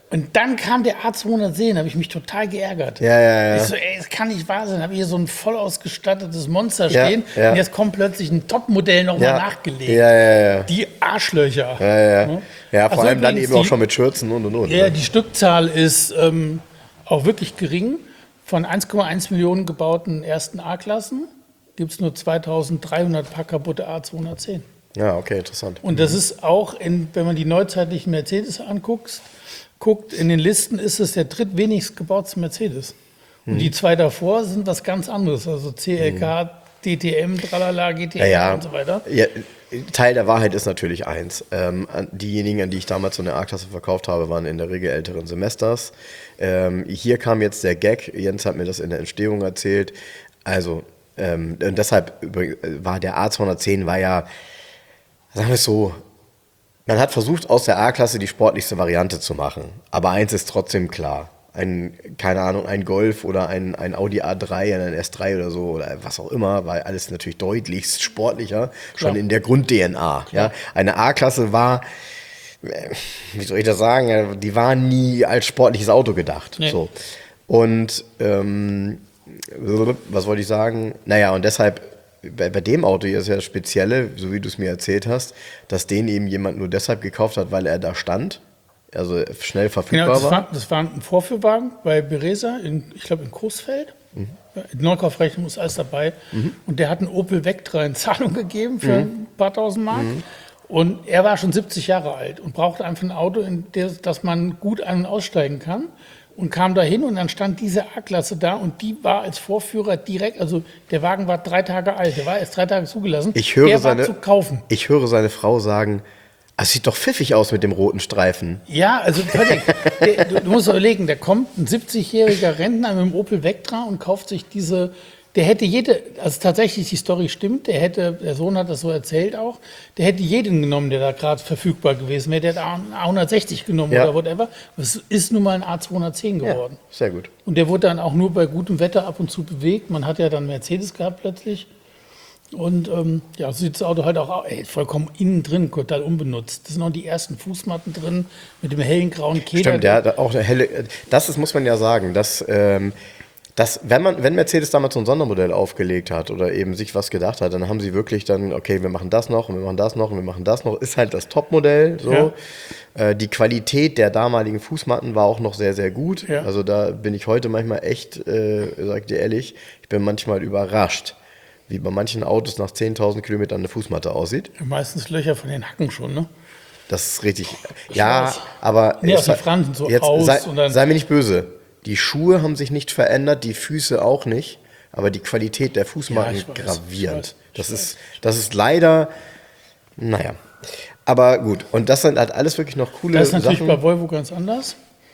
Und dann kam der A zweihundertzehn, da habe ich mich total geärgert. Ja, ja, ja. Ich so, ey, das kann nicht wahr sein. Da habe ich hier so ein voll ausgestattetes Monster Ja, stehen ja. und jetzt kommt plötzlich ein Topmodell nochmal Ja. nachgelegt. Ja, ja, ja. Die Arschlöcher. Ja, ja. Ne? Ja, vor Ach so, allem dann übrigens eben auch die- schon mit Schürzen und und und. Ja, ne? die Stückzahl ist ähm, auch wirklich gering. Von eins Komma eins Millionen gebauten ersten A-Klassen gibt es nur zweitausenddreihundert paar kaputte A zweihundertzehn. Ja, okay, interessant. Und das ist auch, in, wenn man die neuzeitlichen Mercedes anguckt, guckt, in den Listen ist es der drittwenigst gebaute Mercedes. Und die zwei davor sind was ganz anderes, also C L K, D T M, Tralala, G T M Ja, ja. und so weiter. Ja, Teil der Wahrheit ist natürlich eins. Ähm, an- diejenigen, an die ich damals so eine A-Klasse verkauft habe, waren in der Regel älteren Semesters. Ähm, hier kam jetzt der Gag, Jens hat mir das in der Entstehung erzählt. Also, ähm, und deshalb übrigens, äh, war der A zweihundertzehn war ja, sagen wir es so, man hat versucht, aus der A-Klasse die sportlichste Variante zu machen. Aber eins ist trotzdem klar. Ein, keine Ahnung, ein Golf oder ein, ein Audi A drei, ein S drei oder so oder was auch immer, war alles natürlich deutlichst sportlicher, schon Klar. in der Grund-D N A. Ja? Eine A-Klasse war, äh, wie soll ich das sagen, die war nie als sportliches Auto gedacht. Nee. So. Und ähm, was wollte ich sagen? Naja, und deshalb, bei, bei dem Auto hier ist ja das Spezielle, so wie du es mir erzählt hast, dass den eben jemand nur deshalb gekauft hat, weil er da stand, also schnell verfügbar Genau, das war. war, das war ein Vorführwagen bei Beresa, in, ich glaube in Coesfeld. Mhm. Ja, die Neukaufrechnung ist alles dabei. Und der hat einen Opel Vectra in Zahlung gegeben für Mhm. ein paar tausend Mark. Und er war schon siebzig Jahre alt und brauchte einfach ein Auto, in der, dass man gut ein- und aussteigen kann. Und kam da hin und dann stand diese A-Klasse da und die war als Vorführer direkt, also der Wagen war drei Tage alt, der war erst drei Tage zugelassen. Ich höre, der war seine, zu kaufen. ich höre seine Frau sagen, es sieht doch pfiffig aus mit dem roten Streifen. Ja, also völlig. Der, du, du musst überlegen, da kommt ein siebzigjähriger Rentner mit dem Opel Vectra und kauft sich diese, der hätte jede, also tatsächlich die Story stimmt, der hätte, der Sohn hat das so erzählt auch, der hätte jeden genommen, der da gerade verfügbar gewesen wäre, der hätte einen A hundertsechzig genommen Ja. oder whatever. Das ist nun mal ein A zweihundertzehn geworden. Sehr gut. Und der wurde dann auch nur bei gutem Wetter ab und zu bewegt. Man hat ja dann Mercedes gehabt plötzlich. Und ähm, ja, so sieht das Auto halt auch aus. Ey, vollkommen innen drin, total unbenutzt. Das sind auch die ersten Fußmatten drin mit dem hellen grauen Keder. Stimmt, der hat auch eine helle. Das ist, muss man ja sagen, dass, ähm, dass wenn man, wenn Mercedes damals so ein Sondermodell aufgelegt hat oder eben sich was gedacht hat, dann haben sie wirklich dann, okay, wir machen das noch und wir machen das noch und wir machen das noch. Ist halt das Topmodell. So. Ja. Äh, die Qualität der damaligen Fußmatten war auch noch sehr, sehr gut. Ja. Also da bin ich heute manchmal echt, äh, sag ich dir ehrlich, ich bin manchmal überrascht, wie bei manchen Autos nach zehntausend Kilometern eine Fußmatte aussieht. Meistens Löcher von den Hacken schon, ne? Das ist richtig. Ja, weiß. aber. Nee, es aus den war- Fransen so jetzt aus sei, und dann- sei mir nicht böse. Die Schuhe haben sich nicht verändert, die Füße auch nicht, aber die Qualität der Fußmatten Ja, ich weiß, gravierend. ich weiß, ich das, weiß. ist, das ist leider. Naja. Aber gut. Und das sind halt alles wirklich noch coole Das ist natürlich Sachen. bei Volvo ganz anders.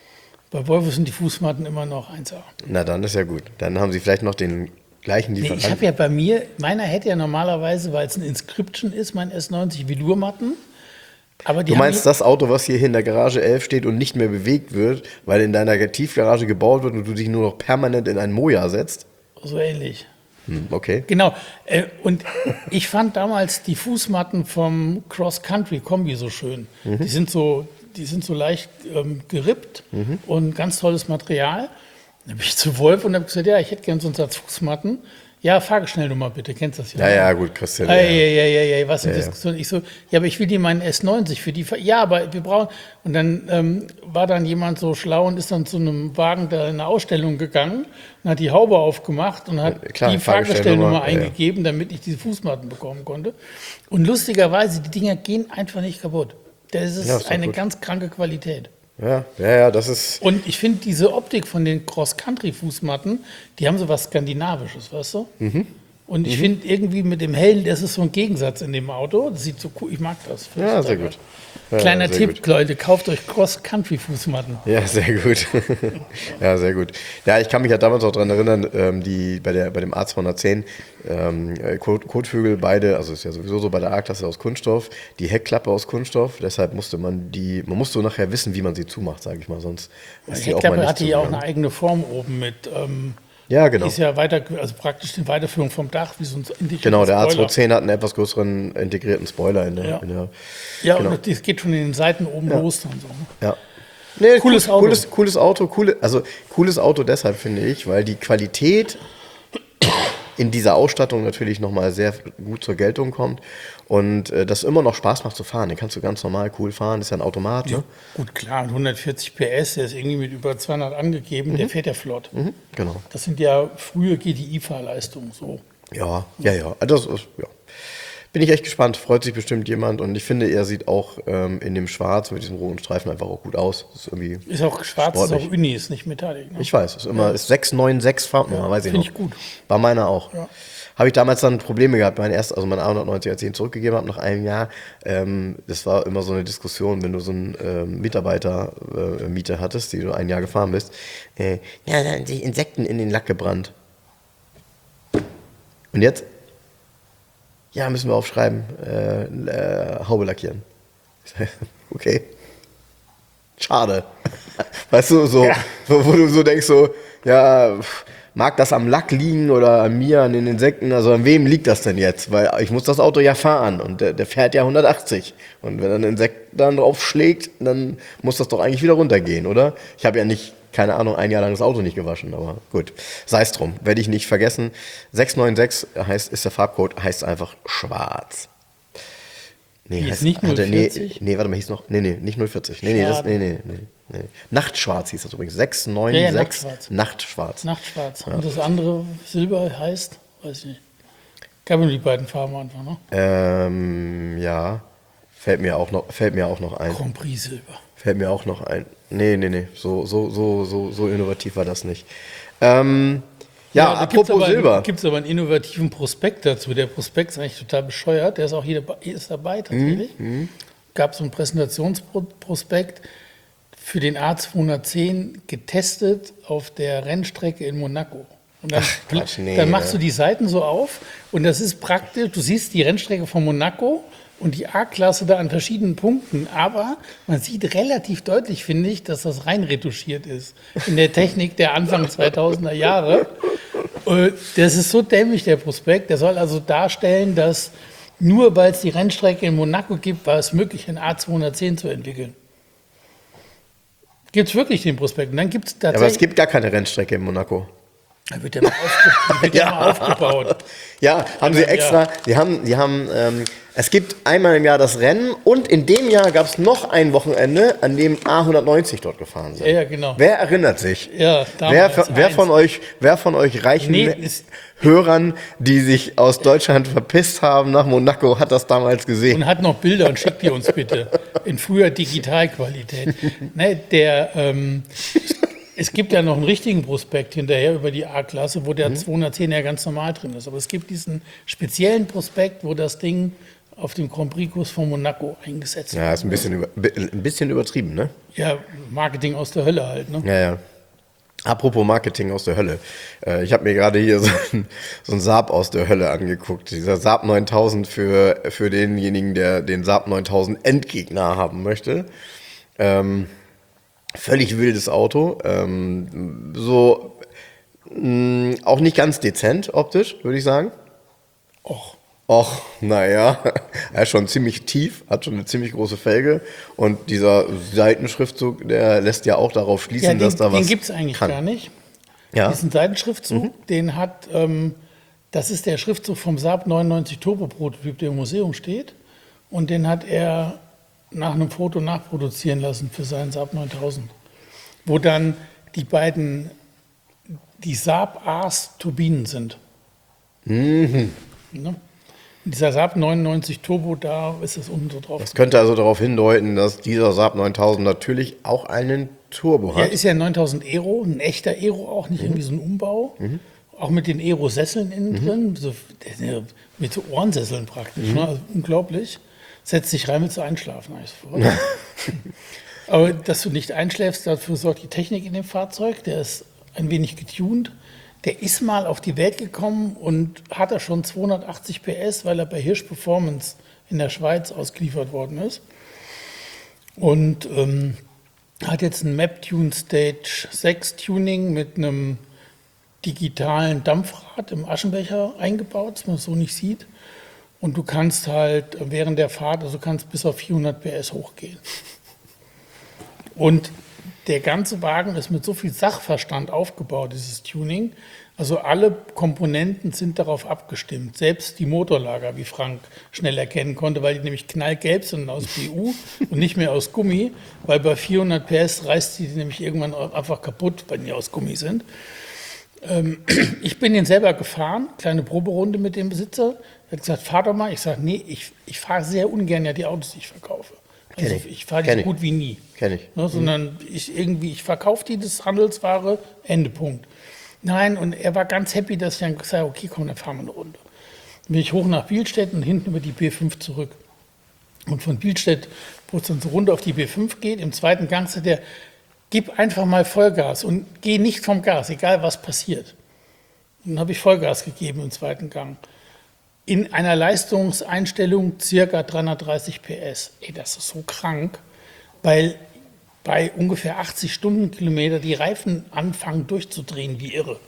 Bei Volvo sind die Fußmatten immer noch eins A. Na, dann ist ja gut. Dann haben sie vielleicht noch den gleichen Nee, Lieferanten. ich habe ja bei mir, meiner hätte ja normalerweise, weil es ein Inscription ist, mein S neunzig Velourmatten. Aber die Du haben meinst das Auto, was hier in der Garage elf steht und nicht mehr bewegt wird, weil in deiner Tiefgarage gebaut wird und du dich nur noch permanent in ein Moja setzt? so ähnlich. Hm, okay. Genau. Äh, Und ich fand damals die Fußmatten vom Cross Country Kombi so schön. Mhm. Die sind so, die sind so leicht ähm, gerippt Mhm. und ganz tolles Material. Dann bin ich zu Wolf und habe gesagt, ja, ich hätte gerne so einen Satz Fußmatten. Ja, Fahrgestellnummer bitte, kennst das ja. Ja, ja, gut, Christian. Ja, Ja, ja, ja, ja, ja, was eine Ja, ja. Diskussion. Ich so, ja, aber ich will dir meinen S neunzig für die. Ver ja, aber wir brauchen. Und dann ähm, war dann jemand so schlau und ist dann zu einem Wagen da in eine Ausstellung gegangen und hat die Haube aufgemacht und hat Ja, klar, die Fahrgestellnummer, Fahrgestellnummer ja, ja. eingegeben, damit ich diese Fußmatten bekommen konnte. Und lustigerweise, die Dinger gehen einfach nicht kaputt. Das ist, Ja, ist doch eine gut. ganz kranke Qualität. Ja, ja, ja, das ist. Und ich finde diese Optik von den Cross-Country-Fußmatten, die haben so was Skandinavisches, weißt du? Mhm. Und ich finde irgendwie mit dem Hellen, das ist so ein Gegensatz in dem Auto. Das sieht so cool, ich mag das. Find Ja, ich sehr total gut. geil. Ja, Kleiner sehr Tipp, gut. Leute, kauft euch Cross-Country-Fußmatten. Ja, sehr gut. Ja, sehr gut. Ja, ich kann mich ja damals auch daran erinnern, ähm, die, bei, der, bei dem A zweihundertzehn, ähm, äh, Kot- Kotflügel, beide, also ist ja sowieso so bei der A-Klasse aus Kunststoff, die Heckklappe aus Kunststoff, deshalb musste man die, man musste nachher wissen, wie man sie zumacht, sage ich mal, sonst ist Die die auch mal Heckklappe nicht hatte ja auch eine zugegangen. eigene Form oben mit. Ähm, Ja, Die genau. ist ja weiter, also praktisch die Weiterführung vom Dach, wie so ein integrierter Genau, der A Spoiler. zweihundertzehn hat einen etwas größeren integrierten Spoiler in der, Ja. in der Ja, genau. und das geht schon in den Seiten oben Ja. los dann so. Ne? ja. Nee, Cooles cool, Auto. Cooles, cooles Auto, coole, also cooles Auto deshalb finde ich, weil die Qualität in dieser Ausstattung natürlich nochmal sehr gut zur Geltung kommt und äh, das immer noch Spaß macht zu fahren. Den kannst du ganz normal cool fahren, ist ja ein Automat, ne? Gut, klar, und hundertvierzig P S, der ist irgendwie mit über zweihundert angegeben, der fährt ja flott. Mhm, genau. Das sind ja frühe G T I-Fahrleistungen so. Ja, ja, ja. Also das ist, ja. Bin ich echt gespannt. Freut sich bestimmt jemand. Und ich finde, er sieht auch ähm, in dem Schwarz mit diesem roten Streifen einfach auch gut aus. Das ist irgendwie Ist auch schwarz, sportlich. ist auch Uni, ist nicht Metallic. Ne? Ich weiß, ist immer ist sechs neun sechs Farbnummer, Ja, weiß ich find noch. ich gut. War meiner auch. Ja. Habe ich damals dann Probleme gehabt, mein erst, also mein A hundertneunzig, als ich ihn zurückgegeben habe nach einem Jahr. Ähm, das war immer so eine Diskussion, wenn du so einen ähm, Mitarbeiter äh, Miete hattest, die du ein Jahr gefahren bist. Äh, ja, dann haben sich Insekten in den Lack gebrannt. Und jetzt? Ja, müssen wir aufschreiben, äh, äh, Haube lackieren. Okay. Schade. Weißt du, so, Ja. wo, wo du so denkst, so, ja, mag das am Lack liegen oder an mir, an den Insekten, also an wem liegt das denn jetzt? Weil ich muss das Auto ja fahren und der, der fährt ja hundertachtzig. Und wenn ein Insekt dann drauf schlägt, dann muss das doch eigentlich wieder runtergehen, oder? Ich habe ja nicht, keine Ahnung, ein Jahr lang das Auto nicht gewaschen, aber gut. Sei es drum, werde ich nicht vergessen. sechs neun sechs heißt, ist der Farbcode, heißt einfach schwarz. Nee, Hieß heißt, nicht hatte, nee, null vierzig? nee, warte mal, hieß noch, nee, nee, nicht null vierzig. Nee, nee, das, Schade. nee, nee, nee, nee. Nachtschwarz hieß das übrigens. sechs neun Ja, ja, sechs Nachtschwarz. Nachtschwarz. Nachtschwarz. Und das andere Silber heißt, weiß ich nicht. Gab nur die beiden Farben einfach, ne? Ähm, ja. Fällt mir auch noch, fällt mir auch noch ein. Grand Prix Silber. Fällt mir auch noch ein. Nee, nee, nee. So, so, so, so, so innovativ war das nicht. Ähm, ja, da gibt's apropos aber, Silber. Gibt es aber einen innovativen Prospekt dazu. Der Prospekt ist eigentlich total bescheuert. Der ist auch hier dabei, ist dabei tatsächlich. Mhm, Gab so einen Präsentationsprospekt für den A zweihundertzehn getestet auf der Rennstrecke in Monaco. Und dann, Ach, Quatsch, nee, dann machst ja. du die Seiten so auf und das ist praktisch, du siehst die Rennstrecke von Monaco und die A-Klasse da an verschiedenen Punkten, aber man sieht relativ deutlich, finde ich, dass das rein retuschiert ist in der Technik der Anfang zweitausender Jahre. Äh, Das ist so dämlich, der Prospekt. Der soll also darstellen, dass nur weil es die Rennstrecke in Monaco gibt, war es möglich, einen A zweihundertzehn zu entwickeln. Gibt es wirklich den Prospekt? Und dann gibt es Aber es tatsächlich. gibt gar keine Rennstrecke in Monaco. Da wird ja mal, aufge wird ja. mal aufgebaut. Ja, haben sie Ja. extra. Die haben, die haben, ähm, es gibt einmal im Jahr das Rennen und in dem Jahr gab es noch ein Wochenende, an dem A hundertneunzig dort gefahren sind. Ja, ja, genau. Wer erinnert sich? Ja, wer, damals wer, eins. von euch, wer von euch reichen Nee, ist- Hörern, die sich aus Deutschland verpisst haben nach Monaco, hat das damals gesehen? Und hat noch Bilder und schickt die uns bitte. In früher Digitalqualität. Ne, der, ähm, es gibt ja noch einen richtigen Prospekt hinterher über die A-Klasse, wo der zweihundertzehn ja ganz normal drin ist. Aber es gibt diesen speziellen Prospekt, wo das Ding auf dem Grand Prix-Kurs von Monaco eingesetzt wird. Ja, ist ein bisschen, über, ein bisschen übertrieben, ne? Ja, Marketing aus der Hölle halt. Ne? Ja, ja. Apropos Marketing aus der Hölle. Äh, ich habe mir gerade hier so ein, so ein Saab aus der Hölle angeguckt. Dieser Saab neuntausend für, für denjenigen, der den Saab neuntausend Endgegner haben möchte. Ähm, völlig wildes Auto. Ähm, so mh, auch nicht ganz dezent optisch, würde ich sagen. Och, Och, naja, er ist schon ziemlich tief, hat schon eine ziemlich große Felge und dieser Seitenschriftzug, der lässt ja auch darauf schließen, ja, den, dass da was den gibt es eigentlich kann. gar nicht. Ja? Diesen Seitenschriftzug, den hat, ähm, das ist der Schriftzug vom Saab neunundneunzig Turbo-Prototyp, der im Museum steht. Und den hat er nach einem Foto nachproduzieren lassen für seinen Saab neuntausend. Wo dann die beiden, die Saab-Ars-Turbinen sind. Mhm. Ne? Dieser Saab neunundneunzig Turbo, da ist es unten so drauf. Das könnte also darauf hindeuten, dass dieser Saab neuntausend natürlich auch einen Turbo Ja, hat. ist ja ein neuntausend Aero, ein echter Aero auch, nicht irgendwie so ein Umbau. Auch mit den Aero-Sesseln innen drin, so, der ist ja mit so Ohrensesseln praktisch, ne? Also unglaublich. Setzt dich rein, willst du einschlafen eigentlich sofort. Aber dass du nicht einschläfst, dafür sorgt die Technik in dem Fahrzeug, der ist ein wenig getuned. Der ist mal auf die Welt gekommen und hat da schon zweihundertachtzig P S, weil er bei Hirsch Performance in der Schweiz ausgeliefert worden ist. Und ähm, hat jetzt ein Map-Tune Stage sechs Tuning mit einem digitalen Dampfrad im Aschenbecher eingebaut, dass man es so nicht sieht. Und du kannst halt während der Fahrt, also kannst bis auf vierhundert P S hochgehen. Und der ganze Wagen ist mit so viel Sachverstand aufgebaut, dieses Tuning. Also alle Komponenten sind darauf abgestimmt. Selbst die Motorlager, wie Frank schnell erkennen konnte, weil die nämlich knallgelb sind aus B U und nicht mehr aus Gummi, weil bei vierhundert P S reißt die nämlich irgendwann einfach kaputt, wenn die aus Gummi sind. Ähm, ich bin den selber gefahren, kleine Proberunde mit dem Besitzer. Er hat gesagt, fahr doch mal. Ich sage, nee, ich, ich fahre sehr ungern ja die Autos, die ich verkaufe. Also Kenn ich. ich fahre die Kenn so ich. gut wie nie. Kenn ich. Ne, sondern ich irgendwie, ich verkaufe die, das Handelsware, Ende, Punkt. Nein, und er war ganz happy, dass ich dann gesagt habe, okay, komm, dann fahren wir eine Runde. Dann bin ich hoch nach Bielstedt und hinten über die B fünf zurück. Und von Bielstedt, wo es dann so runter auf die B fünf geht, im zweiten Gang sagt er, gib einfach mal Vollgas und geh nicht vom Gas, egal was passiert. Und dann habe ich Vollgas gegeben im zweiten Gang. In einer Leistungseinstellung circa dreihundertdreißig P S. Ey, das ist so krank, weil bei ungefähr achtzig Stundenkilometer die Reifen anfangen durchzudrehen wie irre.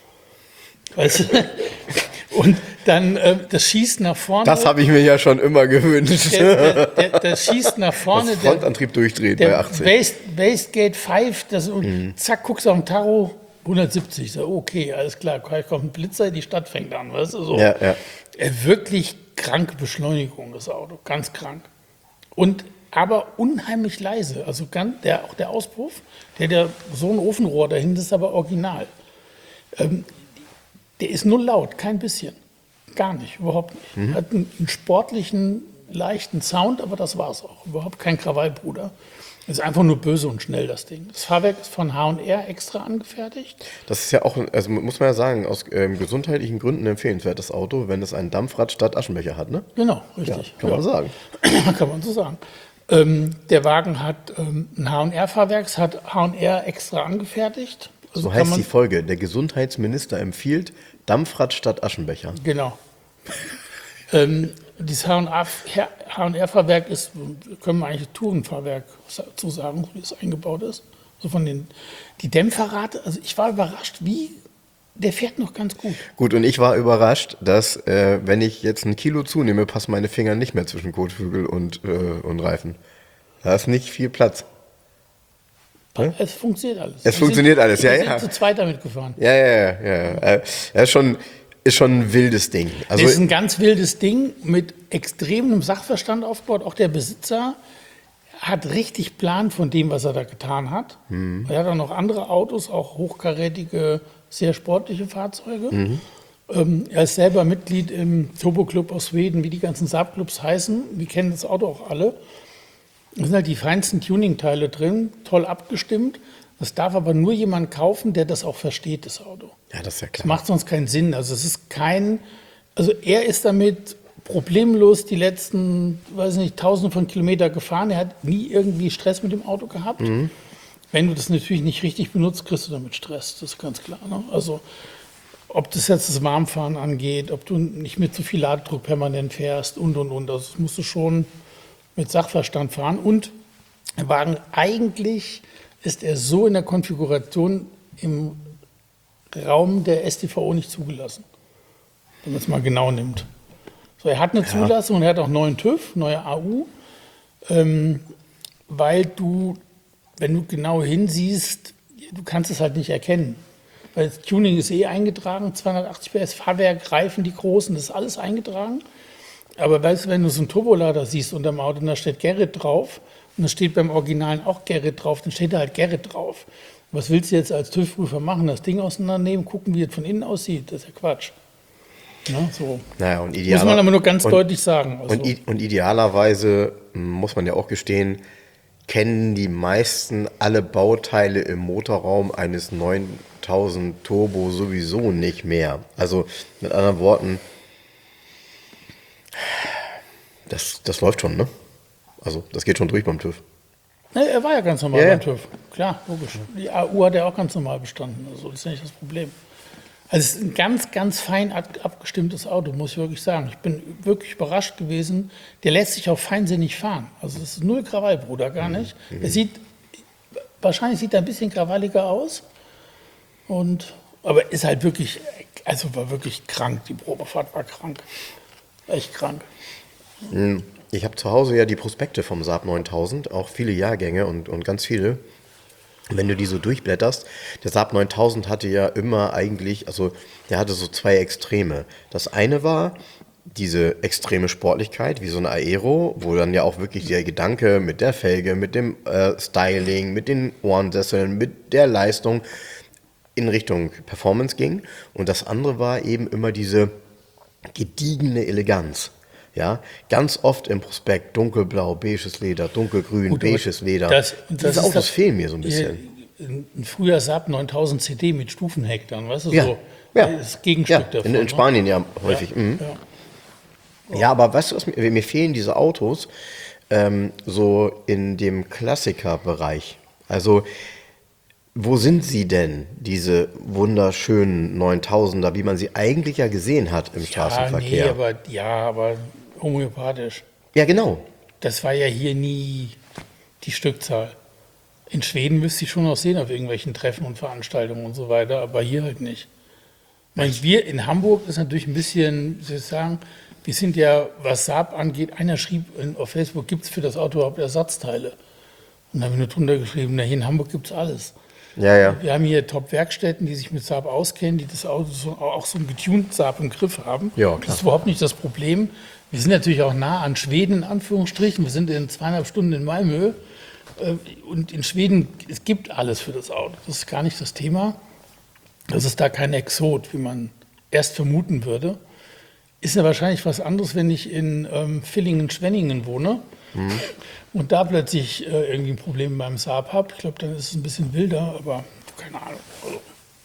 Weißt du? Und dann äh, das schießt nach vorne. Das habe ich mir ja schon immer gewünscht. Der, der, der, das schießt nach vorne. Das Frontantrieb durchdreht der, bei der achtzig. Waste, Wastegate fünf, das, mhm. zack, guckst du auf den Tacho, hundertsiebzig. So, okay, alles klar, gleich kommt ein Blitzer, die Stadt fängt an. Weißt du, so. Ja, ja. Äh, wirklich kranke Beschleunigung, das Auto, ganz krank. Und aber unheimlich leise. Also ganz, der, auch der Auspuff, der, der so ein Ofenrohr dahinter ist, aber original. Ähm, der ist nur laut, kein bisschen. Gar nicht, überhaupt nicht. Mhm. Hat einen, einen sportlichen, leichten Sound, aber das war es auch. Überhaupt kein Krawallbruder. Ist einfach nur böse und schnell, das Ding. Das Fahrwerk ist von H und R extra angefertigt. Das ist ja auch, also muss man ja sagen, aus ähm, gesundheitlichen Gründen empfehlenswert, das Auto, wenn es ein Dampfrad statt Aschenbecher hat, ne? Genau, richtig. Ja, kann man ja. sagen. Kann man so sagen. Ähm, der Wagen hat ähm, ein H und R-Fahrwerk, hat H und R extra angefertigt. Also So heißt die Folge. Der Gesundheitsminister empfiehlt Dampfrad statt Aschenbecher. Genau. ähm, dieses H und R-Fahrwerk ist, können wir eigentlich Tourenfahrwerk zu sagen, wie es eingebaut ist. So von den, die Dämpferrate, also ich war überrascht, wie, der fährt noch ganz gut. Gut, und ich war überrascht, dass, äh, wenn ich jetzt ein Kilo zunehme, passen meine Finger nicht mehr zwischen Kotflügel und, äh, und Reifen. Da ist nicht viel Platz. Hm? Es funktioniert alles. Es wir funktioniert sind, alles, ja, wir ja. sind zu zweit damit gefahren. Ja, ja, ja. ja. Äh, ja ist, schon, ist schon ein wildes Ding. Also, Das ist ein ganz wildes Ding mit extremem Sachverstand aufgebaut. Auch der Besitzer hat richtig Plan von dem, was er da getan hat. Mhm. Er hat auch noch andere Autos, auch hochkarätige, sehr sportliche Fahrzeuge. Mhm. Ähm, er ist selber Mitglied im Turbo Club aus Schweden, wie die ganzen Saab-Clubs heißen. Die kennen das Auto auch alle. Da sind halt die feinsten Tuning-Teile drin, toll abgestimmt. Das darf aber nur jemand kaufen, der das auch versteht, das Auto. Ja, das ist ja klar. Das macht sonst keinen Sinn. Also es ist kein, also er ist damit problemlos die letzten, weiß nicht, Tausende von Kilometern gefahren. Er hat nie irgendwie Stress mit dem Auto gehabt. Mhm. Wenn du das natürlich nicht richtig benutzt, kriegst du damit Stress. Das ist ganz klar. Ne? Also ob das jetzt das Warmfahren angeht, ob du nicht mit zu viel Ladedruck permanent fährst und, und, und. Also das musst du schon mit Sachverstand fahren. Und der Wagen, eigentlich ist er so in der Konfiguration im Raum der S T V O nicht zugelassen, wenn man es mal genau nimmt. So, er hat eine ja. Zulassung und er hat auch neuen TÜV, neue A U, ähm, weil du, wenn du genau hinsiehst, du kannst es halt nicht erkennen. Weil das Tuning ist eh eingetragen, zweihundertachtzig P S, Fahrwerk, Reifen, die großen, das ist alles eingetragen. Aber weißt du, wenn du so einen Turbolader siehst unterm Auto und da steht Gerrit drauf und da steht beim Originalen auch Gerrit drauf, dann steht da halt Gerrit drauf. Was willst du jetzt als TÜV-Prüfer machen? Das Ding auseinandernehmen, gucken, wie es von innen aussieht? Das ist ja Quatsch. Ja, so. Naja, und idealer, muss man aber nur ganz und, deutlich sagen. Also. Und, und idealerweise, muss man ja auch gestehen, kennen die meisten alle Bauteile im Motorraum eines neuntausend Turbo sowieso nicht mehr. Also mit anderen Worten, das, das läuft schon, ne? Also das geht schon durch beim TÜV. Ne, er war ja ganz normal ja, beim TÜV. Klar, logisch. Die A U hat er auch ganz normal bestanden. Also das ist ja nicht das Problem. Also es ist ein ganz, ganz fein abgestimmtes Auto, muss ich wirklich sagen. Ich bin wirklich überrascht gewesen. Der lässt sich auch feinsinnig fahren. Also das ist null Krawall, Bruder, gar nicht. Mhm. Er sieht, wahrscheinlich sieht er ein bisschen krawalliger aus. Und, aber ist halt wirklich, also war wirklich krank. Die Probefahrt war krank. Echt krank. Ich habe zu Hause ja die Prospekte vom Saab neuntausend, auch viele Jahrgänge und, und ganz viele. Wenn du die so durchblätterst, der Saab neuntausend hatte ja immer eigentlich, also der hatte so zwei Extreme. Das eine war diese extreme Sportlichkeit, wie so ein Aero, wo dann ja auch wirklich der Gedanke mit der Felge, mit dem äh, Styling, mit den Ohrensesseln, mit der Leistung in Richtung Performance ging. Und das andere war eben immer diese gediegene Eleganz. Ja, ganz oft im Prospekt dunkelblau, beiges Leder, dunkelgrün, Gut, aber beiges Leder. das- das Diese ist Autos das- fehlen mir so ein bisschen. Ein früher Saab neuntausend C D mit Stufenheck dann, weißt du, Ja, so ja. das Gegenstück Ja, davon. in, in ne? Spanien ja häufig. Ja, mhm. ja. Ja, aber weißt du was, mir, mir fehlen diese Autos ähm, so in dem Klassikerbereich. Also, wo sind sie denn, diese wunderschönen neuntausender, wie man sie eigentlich ja gesehen hat im Ja, nee, Straßenverkehr? aber, ja, aber homöopathisch. Ja, genau. Das war ja hier nie die Stückzahl. In Schweden müsste ich schon noch sehen auf irgendwelchen Treffen und Veranstaltungen und so weiter, aber hier halt nicht. Ich meine, wir in Hamburg ist natürlich ein bisschen, wie soll ich sagen, wir sind ja, was Saab angeht, einer schrieb in, auf Facebook, gibt es für das Auto überhaupt Ersatzteile? Und da habe ich nur drunter geschrieben, na, hier in Hamburg gibt es alles. Ja, ja. Wir haben hier Top-Werkstätten, die sich mit Saab auskennen, die das Auto so, auch so ein getuned Saab im Griff haben. Ja, klar. Das ist überhaupt nicht das Problem. Wir sind natürlich auch nah an Schweden, in Anführungsstrichen. Wir sind in zweieinhalb Stunden in Malmö. Äh, Und in Schweden, es gibt alles für das Auto. Das ist gar nicht das Thema. Das ist da kein Exot, wie man erst vermuten würde. Ist ja wahrscheinlich was anderes, wenn ich in ähm, Villingen-Schwenningen wohne und da plötzlich äh, irgendwie ein Problem mit meinem Saab habe. Ich glaube, dann ist es ein bisschen wilder, aber keine Ahnung. Also,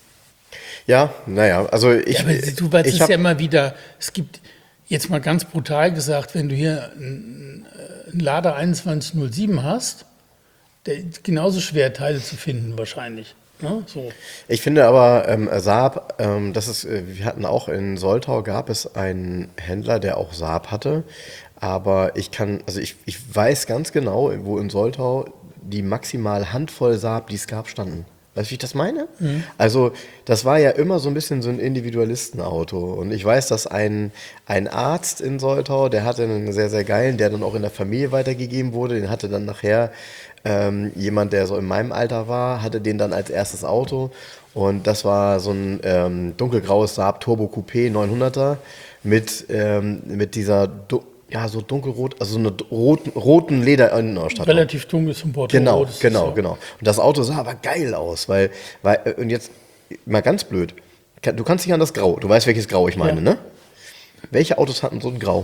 Ja, naja, also ich. ja, aber du weißt, es ich ist hab, ja immer wieder, es gibt jetzt mal ganz brutal gesagt, wenn du hier einen, einen Lada einundzwanzig null sieben hast, der ist genauso schwer Teile zu finden wahrscheinlich. Ne? So. Ich finde aber, ähm, Saab, ähm, das ist, äh, wir hatten auch in Soltau, gab es einen Händler, der auch Saab hatte, aber ich kann, also ich, ich weiß ganz genau, wo in Soltau die maximal Handvoll Saab, die es gab, standen. Weißt du, wie ich das meine? Also, das war ja immer so ein bisschen so ein Individualistenauto. Und ich weiß, dass ein, ein Arzt in Soltau, der hatte einen sehr, sehr geilen, der dann auch in der Familie weitergegeben wurde. Den hatte dann nachher ähm, jemand, der so in meinem Alter war, hatte den dann als erstes Auto. Und das war so ein ähm, dunkelgraues Saab Turbo Coupé neunhunderter mit, ähm, mit dieser, du ja, so dunkelrot, also so eine roten, roten Lederinnenausstattung. Relativ dunkles und Bordeaux. Genau, das ist genau, ja- genau. Und das Auto sah aber geil aus, weil, weil, äh, und jetzt mal ganz blöd, Ka- du kannst dich an das Grau, du weißt, welches Grau ich meine, Ja. ne? Welche Autos hatten so ein Grau?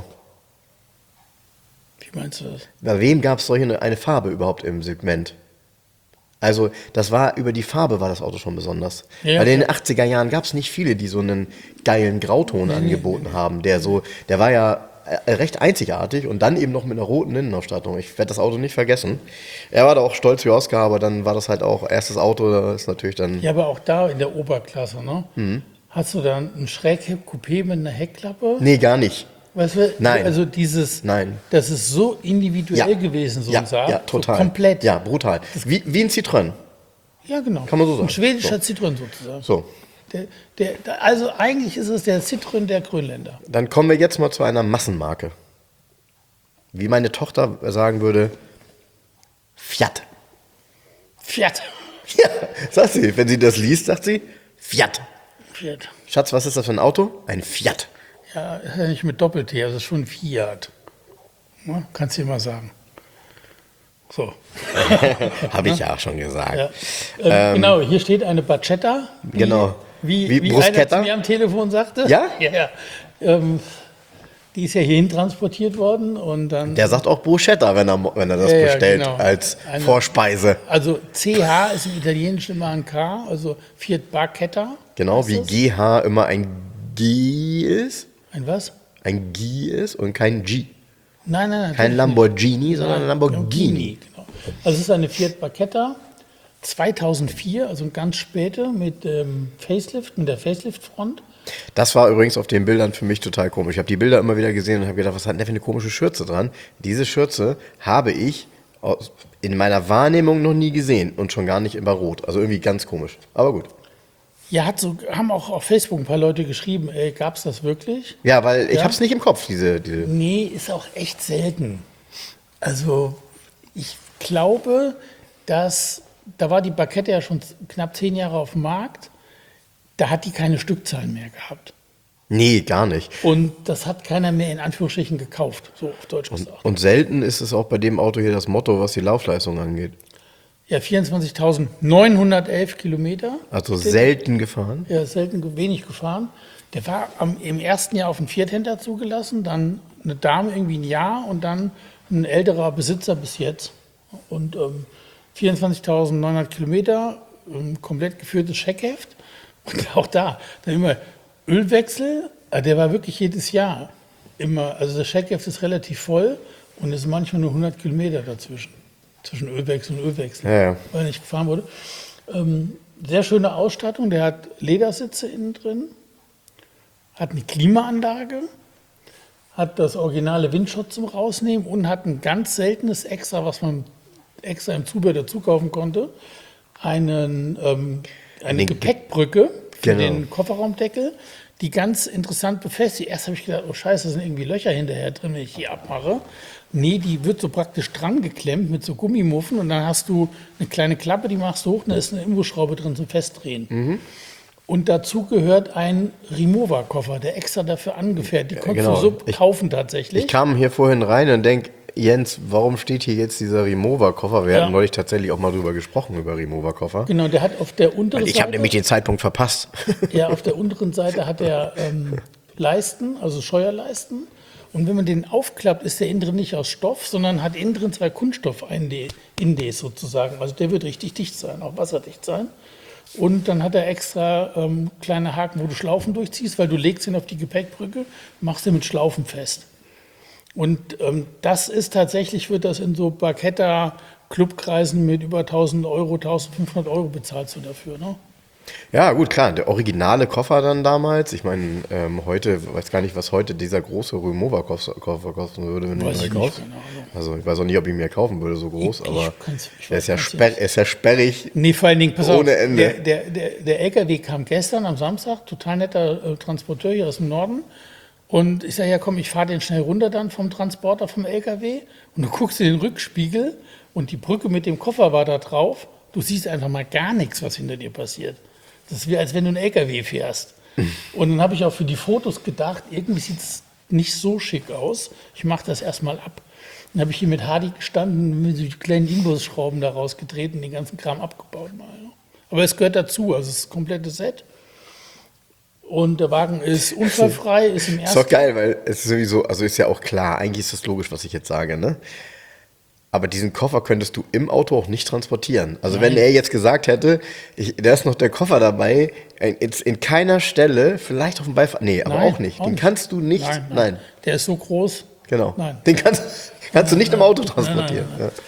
Wie meinst du das? Bei wem gab es solche eine, eine Farbe überhaupt im Segment? Also, das war, über die Farbe war das Auto schon besonders. Ja, Weil in den klar. achtziger Jahren gab es nicht viele, die so einen geilen Grauton angeboten haben, der so, der war ja äh, recht einzigartig und dann eben noch mit einer roten Innenausstattung. Ich werde das Auto nicht vergessen. Er war da auch stolz wie Oscar, aber dann war das halt auch erstes Auto, das ist natürlich dann. Ja, aber auch da in der Oberklasse, ne? Mhm. Hast du dann ein Schrägheck-Coupé mit einer Heckklappe? Nee, gar nicht. Weißt du, Nein. also dieses, Nein. das ist so individuell Ja. gewesen, so ja, ein Saab. ja, total. So komplett. Ja, brutal. Wie, wie ein Citroën. Ja, genau. Kann man so sagen. Ein schwedischer So. Citroën sozusagen. So, Der, der, der, also eigentlich ist es der Citroën der Grönländer. dann kommen wir jetzt mal zu einer Massenmarke. Wie meine Tochter sagen würde, Fiat. Fiat. Ja, sagt sie. Wenn sie das liest, sagt sie, Fiat. Fiat. Schatz, was ist das für ein Auto? Ein Fiat. Ja, ist ja nicht mit Doppel-T, also ist schon Fiat. Ne? Kannst du dir mal sagen. So. Habe ich ja auch schon gesagt. Ja. Ähm, genau, hier steht eine Barchetta. Wie, Genau. Wie, Wie wie, Bruschetta? einer zu mir am Telefon sagte. Ja? Ja, ja. Ähm, die ist ja hierhin transportiert worden und dann. Der sagt auch Bruschetta, wenn er, wenn er das Ja, ja, bestellt genau. als Eine- Vorspeise. Also C H ist im Italienischen immer ein K, also Fiat Barchetta. Genau, heißt wie das? G H immer ein G ist. Ein was? Ein G ist und kein G. Nein, nein, nein. Kein natürlich Lamborghini, nicht. sondern ein Lamborghini. Genau. Also es ist eine Fiat Barchetta zweitausendvier, also ganz späte mit ähm, Facelift, mit der Facelift-Front. Das war übrigens auf den Bildern für mich total komisch. Ich habe die Bilder immer wieder gesehen und habe gedacht, was hat denn der für eine komische Schürze dran? Diese Schürze habe ich aus, in meiner Wahrnehmung noch nie gesehen und schon gar nicht immer rot. Also irgendwie ganz komisch. Aber gut. Ja, hat so, haben auch auf Facebook ein paar Leute geschrieben, ey, gab es das wirklich? Ja, weil ich Ja? habe es nicht im Kopf, diese, diese. Nee, ist auch echt selten. Also ich glaube, dass da war die Barchetta ja schon knapp zehn Jahre auf dem Markt. Da hat die keine Stückzahlen mehr gehabt. Nee, gar nicht. Und das hat keiner mehr in Anführungsstrichen gekauft, so auf Deutsch gesagt. Und selten ist es auch bei dem Auto hier das Motto, was die Laufleistung angeht. Ja, vierundzwanzigtausendneunhundertelf Kilometer. Also selten gefahren. Ja, selten wenig gefahren. Der war am, im ersten Jahr auf einen Vierthänder zugelassen, dann eine Dame irgendwie ein Jahr und dann ein älterer Besitzer bis jetzt. Und ähm, vierundzwanzigtausendneunhundert Kilometer, ähm, komplett geführtes Scheckheft. Und auch da, dann immer Ölwechsel, äh, der war wirklich jedes Jahr immer, also das Scheckheft ist relativ voll und es sind manchmal nur hundert Kilometer dazwischen, zwischen Ölwechsel und Ölwechsel, Ja, ja. weil nicht gefahren wurde. Ähm, sehr schöne Ausstattung, der hat Ledersitze innen drin, hat eine Klimaanlage, hat das originale Windschutz zum Rausnehmen und hat ein ganz seltenes Extra, was man extra im Zubehör dazu kaufen konnte, einen, ähm, eine Den- Gepäckbrücke für Genau. den Kofferraumdeckel, die ganz interessant befestigt. Erst habe ich gedacht, oh Scheiße, da sind irgendwie Löcher hinterher drin, wenn ich die abmache. Nee, die wird so praktisch dran geklemmt mit so Gummimuffen und dann hast du eine kleine Klappe, die machst du hoch und da ist eine Imbusschraube drin zum Festdrehen. Mhm. Und dazu gehört ein Remover-Koffer, der extra dafür angefertigt. Die konntest genau. du so Ich- kaufen tatsächlich. Ich kam hier vorhin rein und denke, Jens, warum steht hier jetzt dieser Remover-Koffer? Wir Ja. hatten neulich tatsächlich auch mal drüber gesprochen, über Remover-Koffer. Genau, der hat auf der unteren Ich habe Seite, nämlich den Zeitpunkt verpasst. ja, auf der unteren Seite hat er ähm, Leisten, also Scheuerleisten. Und wenn man den aufklappt, ist der innen drin nicht aus Stoff, sondern hat innen drin zwei Kunststoff-Indes sozusagen. Also der wird richtig dicht sein, auch wasserdicht sein. Und dann hat er extra ähm, kleine Haken, wo du Schlaufen durchziehst, weil du legst ihn auf die Gepäckbrücke, machst ihn mit Schlaufen fest. Und ähm, das ist tatsächlich, wird das in so Barchetta-Clubkreisen mit über tausend Euro, eintausendfünfhundert Euro bezahlst du dafür, ne? Ja, gut, klar, der originale Koffer dann damals. Ich meine, ähm, heute, weiß gar nicht, was heute dieser große Remover-Koffer kosten würde, wenn du Weiß ihn ich neu nicht, kaufst. keine Ahnung. Also ich weiß auch nicht, ob ich ihn mir kaufen würde, so groß, Ich- ich aber kann's- ich er ist, ja weiß sperr, nicht. er ist ja sperrig. Nee, vor allen Dingen, pass Ohne auf, Ende. Der, der, der, der L K W kam gestern am Samstag, total netter äh, Transporteur hier aus dem Norden. Und ich sage, ja komm, ich fahre den schnell runter dann vom Transporter, vom L K W. Und du guckst in den Rückspiegel und die Brücke mit dem Koffer war da drauf. Du siehst einfach mal gar nichts, was hinter dir passiert. Das ist wie, als wenn du einen L K W fährst. Und dann habe ich auch für die Fotos gedacht, irgendwie sieht es nicht so schick aus. Ich mache das erstmal ab. Dann habe ich hier mit Hardy gestanden, mit so kleinen Imbusschrauben da rausgetreten, den ganzen Kram abgebaut mal. Ne? Aber es gehört dazu, also es ist das komplette Set. Und der Wagen ist unfallfrei, ist im Ist doch ersten. geil, weil es ist sowieso, also ist ja auch klar, eigentlich ist das logisch, was ich jetzt sage, ne? Aber diesen Koffer könntest du im Auto auch nicht transportieren. Also wenn er jetzt gesagt hätte, ich, da ist noch der Koffer dabei, in, in, in keiner Stelle, vielleicht auf dem Beifahrer, nee, aber Nein, auch nicht. auch Den nicht. kannst du nicht, Nein, nein, nein. Der ist so groß. genau. Nein. Den kannst, kannst du nicht im Auto transportieren.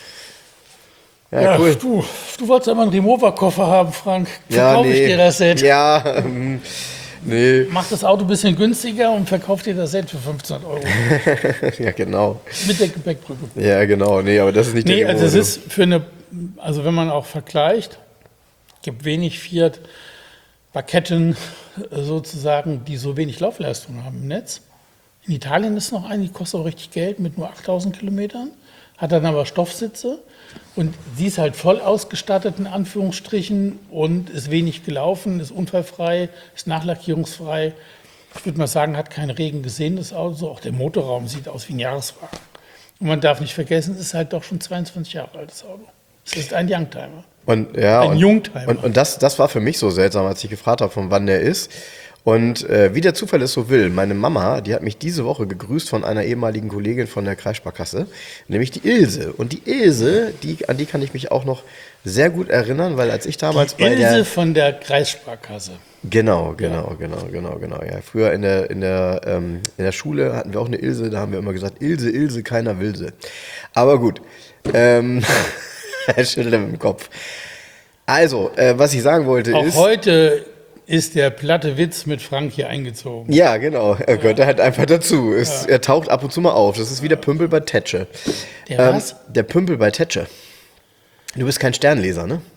Ja, ja, Ja, cool. du, du wolltest einmal einen Remover-Koffer haben, Frank. Ja, Verkaufe nee. ich dir das Set. Ja, ähm, nee. Mach das Auto ein bisschen günstiger und verkauf dir das Set für fünfzehnhundert Euro. Ja, genau. Mit der Gepäckbrücke. Ja, genau. Nee, aber das ist nicht Nee, der also es Remover. ist für eine, also wenn man auch vergleicht, gibt wenig Fiat Barchetten äh, sozusagen, die so wenig Laufleistung haben im Netz. In Italien ist noch eine, die kostet auch richtig Geld mit nur achttausend Kilometern, hat dann aber Stoffsitze und sie ist halt voll ausgestattet in Anführungsstrichen und ist wenig gelaufen, ist unfallfrei, ist nachlackierungsfrei. Ich würde mal sagen, hat keinen Regen gesehen, das Auto. Auch der Motorraum sieht aus wie ein Jahreswagen. Und man darf nicht vergessen, es ist halt doch schon zweiundzwanzig Jahre altes Auto. Es ist ein Youngtimer. Und, ja, Ein und, Jungtimer. Und, und das, das war für mich so seltsam, als ich gefragt habe, von wann der ist. Und äh, wie der Zufall es so will, meine Mama, die hat mich diese Woche gegrüßt von einer ehemaligen Kollegin von der Kreissparkasse, nämlich die Ilse. Und die Ilse, die, an die kann ich mich auch noch sehr gut erinnern, weil als ich damals bei Ilse der... von der Kreissparkasse. Genau, genau, genau, genau, genau. Ja, früher in der, in, der, ähm, in der Schule hatten wir auch eine Ilse, da haben wir immer gesagt, Ilse, Ilse, keiner will sie. Aber gut, ähm, er schüttelt mit dem Kopf. Also, äh, was ich sagen wollte Auch ist... heute ist der platte Witz mit Frank hier eingezogen. Ja, genau. Er gehört halt einfach dazu. Es, Er taucht ab und zu mal auf. Das ist wie der Pümpel bei Tetsche. Der Ähm, was? der Pümpel bei Tetsche. Du bist kein Sternleser, ne?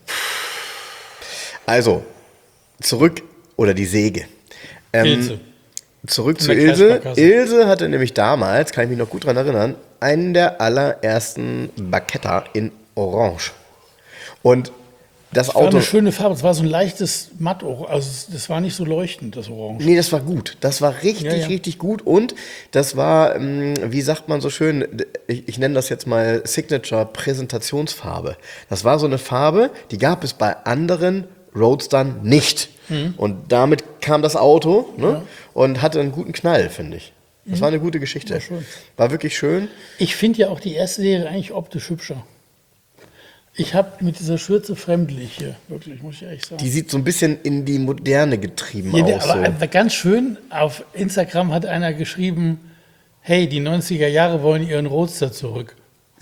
Also, zurück, oder die Säge. Ähm, Ilse. Zurück Von zu der Ilse. Kreissparkasse. Ilse hatte nämlich damals, kann ich mich noch gut dran erinnern, einen der allerersten Barchetta in Orange. Und das Das war Auto. eine schöne Farbe. Es war so ein leichtes Mattorange. Also das war nicht so leuchtend, das Orange. Nee, das war gut. Das war richtig, Ja, ja. richtig gut. Und das war, ähm, wie sagt man so schön, ich, ich nenne das jetzt mal Signature-Präsentationsfarbe. Das war so eine Farbe, die gab es bei anderen Roadstern nicht. Mhm. Und damit kam das Auto, ne, und hatte einen guten Knall, finde ich. Das war eine gute Geschichte. War schön. War wirklich schön. Ich finde ja auch die erste Serie eigentlich optisch hübscher. Ich habe mit dieser Schürze fremdlich hier, wirklich, muss ich ehrlich sagen. Die sieht so ein bisschen in die Moderne getrieben Ja, der- aus. aber So. aber ganz schön, auf Instagram hat einer geschrieben, hey, die neunziger Jahre wollen ihren Roadster zurück.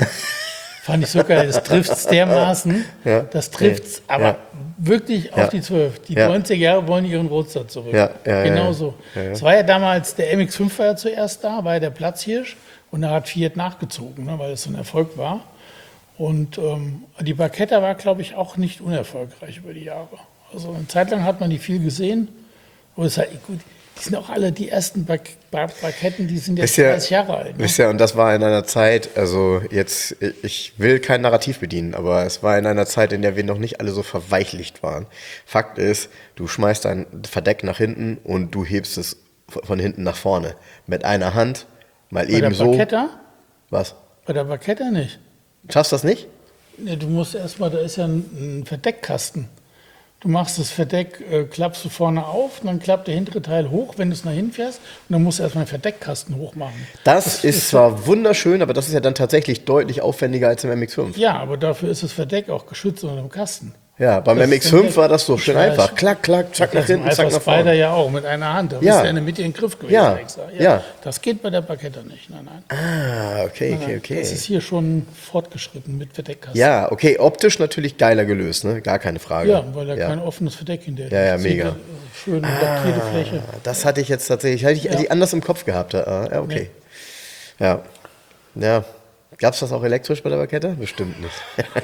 Fand ich so geil, das trifft es dermaßen, Ja. das trifft es aber Ja. wirklich auf Ja. die zwölf. Die Ja. neunziger Jahre wollen ihren Roadster zurück. Ja, ja, ja, genau ja. so. Ja, ja. Es war ja damals, der M X fünf war ja zuerst da, war ja der Platzhirsch und da hat Fiat nachgezogen, ne, weil es so ein Erfolg war. Und ähm, die Barchetta war, glaube ich, auch nicht unerfolgreich über die Jahre. Also eine Zeit lang hat man die viel gesehen. Aber es ist halt, gut, die sind auch alle, die ersten Bar Bar Barketten, die sind jetzt Ist ja, dreißig Jahre alt. Ne? ist ja, und das war in einer Zeit, also jetzt, ich will kein Narrativ bedienen, aber es war in einer Zeit, in der wir noch nicht alle so verweichlicht waren. Fakt ist, du schmeißt dein Verdeck nach hinten und du hebst es von hinten nach vorne. Mit einer Hand, mal Bei eben der so. Barchetta? Was? Bei der Barchetta nicht. Schaffst du das nicht? Ne, du musst erstmal, da ist ja ein, ein Verdeckkasten. Du machst das Verdeck, äh, klappst du vorne auf, und dann klappt der hintere Teil hoch, wenn du es nach hinten fährst. Und dann musst du erstmal den Verdeckkasten hochmachen. Das, ist zwar wunderschön, aber das ist ja dann tatsächlich deutlich aufwendiger als im M X fünf. Ja, aber dafür ist das Verdeck auch geschützt unter dem Kasten. Ja, beim Das M X ist fünf ein- war das so ich schön weiß. einfach. Klack, klack, zack nach Das hinten, zack nach Spider vorne. ja auch mit einer Hand. Da Ja. bist du ja in der Mitte in den Griff gewesen Ja. extra. Ja. Das geht bei der Barchetta nicht. Nein, nein. Ah, okay, okay, okay. Das ist hier schon fortgeschritten mit Verdeckkasten. Ja, okay, optisch natürlich geiler gelöst, ne? Gar keine Frage. Ja, weil da ja. kein offenes Verdeck hinter Ja, ja, ist. mega. Schöne lackierte Fläche. Das hatte ich jetzt tatsächlich, hätte ich, hätte ich anders im Kopf gehabt. Ah, ja, okay. Ja. Ja. Gab es das auch elektrisch bei der Barchetta? Bestimmt nicht.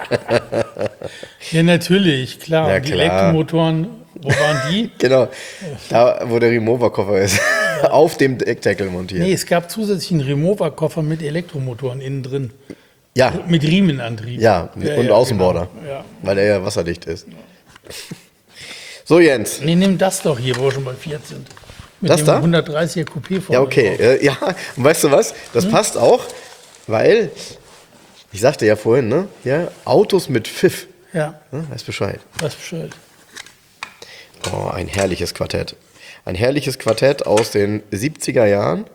Ja, natürlich, klar. Ja, Die klar. Elektromotoren, wo waren die? Genau. Da, wo der Remover-Koffer ist. Auf dem Deckdeckel montiert. Nee, es gab zusätzlich einen Remover-Koffer mit Elektromotoren innen drin. Ja. Mit Riemenantrieb. Ja, und Außenborder. Genau. Ja. Weil er ja wasserdicht ist. So, Jens. Nee, nimm das doch hier, wo wir schon bei Fiat sind. Mit Das dem da? hundertdreißiger Coupé vorne Ja, okay. drauf. Äh, ja, und weißt du was? Das passt auch, weil, ich sagte ja vorhin, ne? Ja, Autos mit Pfiff. Ja, Ne? Weißt Bescheid. was Bescheid. Oh, ein herrliches Quartett. Ein herrliches Quartett aus den siebziger Jahren.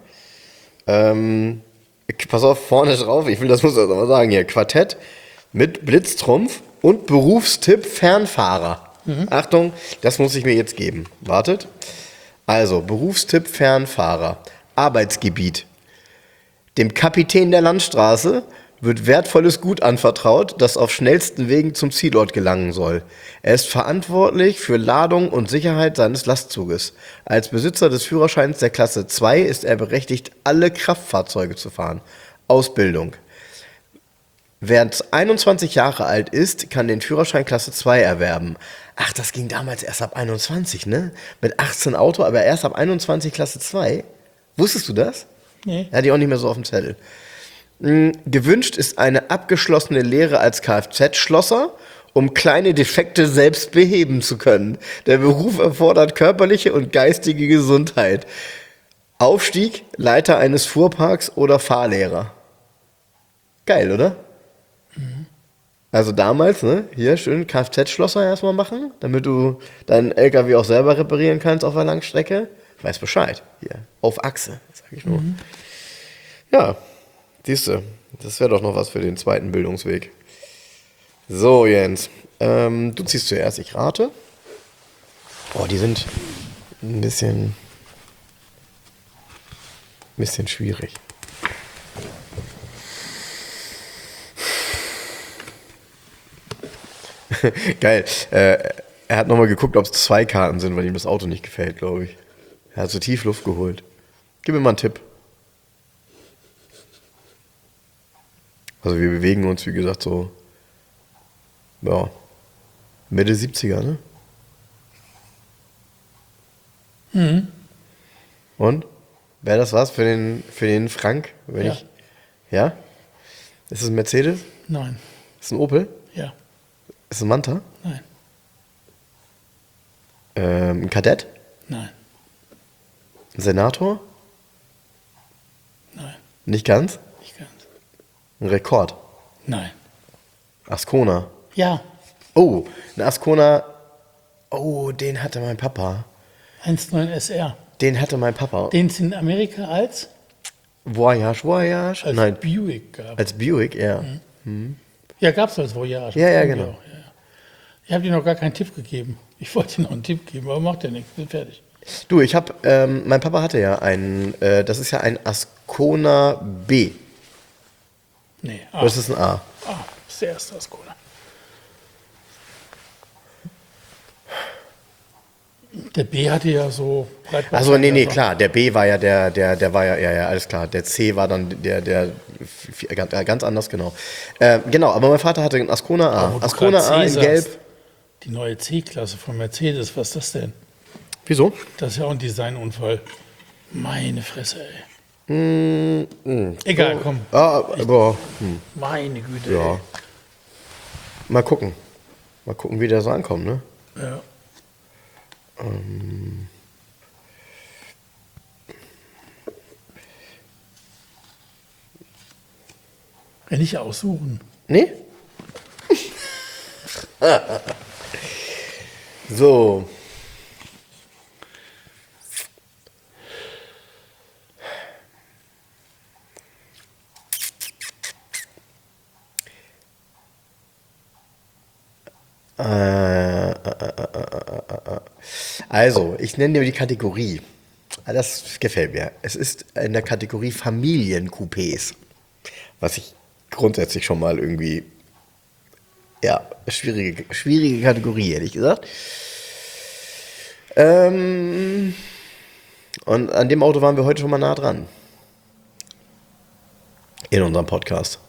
Ähm, pass auf, vorne drauf, ich will das muss ich das mal sagen hier. Quartett mit Blitztrumpf und Berufstipp Fernfahrer. Achtung, das muss ich mir jetzt geben. Wartet. Also, Berufstipp Fernfahrer. Arbeitsgebiet. Dem Kapitän der Landstraße wird wertvolles Gut anvertraut, das auf schnellsten Wegen zum Zielort gelangen soll. Er ist verantwortlich für Ladung und Sicherheit seines Lastzuges. Als Besitzer des Führerscheins der Klasse zwei ist er berechtigt, alle Kraftfahrzeuge zu fahren. Ausbildung. Wer einundzwanzig Jahre alt ist, kann den Führerschein Klasse zwei erwerben. Ach, das ging damals erst ab einundzwanzig, ne? Mit achtzehn Auto, aber erst ab einundzwanzig Klasse zwei. Wusstest du das? Nee. Hatte ich auch nicht mehr so auf dem Zettel. Mm, Gewünscht ist eine abgeschlossene Lehre als Kfz-Schlosser, um kleine Defekte selbst beheben zu können. Der Beruf erfordert körperliche und geistige Gesundheit. Aufstieg, Leiter eines Fuhrparks oder Fahrlehrer. Geil, oder? Also damals, ne, hier schön Kfz-Schlosser erstmal machen, damit du deinen L K W auch selber reparieren kannst auf der Langstrecke. Weiß Bescheid. Hier, auf Achse, sag ich nur. Ja, siehst du, das wäre doch noch was für den zweiten Bildungsweg. So, Jens, ähm, du ziehst zuerst, ich rate. Oh, die sind ein bisschen, ein bisschen schwierig. Geil. Äh, er hat nochmal geguckt, ob es zwei Karten sind, weil ihm das Auto nicht gefällt, glaube ich. Er hat so tief Luft geholt. Gib mir mal einen Tipp. Also wir bewegen uns, wie gesagt, so ja, Mitte siebziger, ne? Mhm. Und? Wäre das was für den, für den Frank? Wenn Ja. ich, ja? Ist es ein Mercedes? Nein. Ist es ein Opel? Ja. Ist es ein Manta? Nein. Ähm, ein Kadett? Nein. Ein Senator? Nein. Nicht ganz? Nicht ganz. Ein Rekord? Nein. Ascona? Ja. Oh, ein Ascona. Oh, den hatte mein Papa. eins Komma neun S R. Den hatte mein Papa. Den es in Amerika als, Voyage, Voyage? als Nein, Buick gab. als Buick, ja. Mhm. Ja, gab es als Voyage. Ja, ja, Haben die genau. auch, ja. Ich habe dir noch gar keinen Tipp gegeben. Ich wollte dir noch einen Tipp geben, aber macht ja nichts. Bin fertig. Du, ich habe, ähm, mein Papa hatte ja einen, äh, das ist ja ein Ascona B. Nee, A. Oder ist das ein A? Ah, das ist der erste Ascona. Der B hatte ja so breit. Achso, nee, nee, klar. Der B war ja der, der, der war ja, ja, ja, alles klar. Der C war dann der, der, ganz, ganz anders, genau. Äh, genau, aber mein Vater hatte einen Ascona A. Aber wo du Ascona grad A C in sagst, Gelb. Die neue C-Klasse von Mercedes, was ist das denn? Wieso? Das ist ja auch ein Designunfall. Meine Fresse, ey. Mm, mm. Egal, komm. Ah, boah. Hm. Meine Güte, Ja. ey. Mal gucken. Mal gucken, wie der so ankommt, ne? Ja. Ähm. Wenn ich aussuchen. Nee? So. Äh, äh, äh, äh, äh. Also, ich nenne dir die Kategorie. Das gefällt mir. Es ist in der Kategorie Familiencoupés. Was ich grundsätzlich schon mal irgendwie, ja, schwierige, schwierige Kategorie, ehrlich gesagt. Ähm, und an dem Auto waren wir heute schon mal nah dran. In unserem Podcast.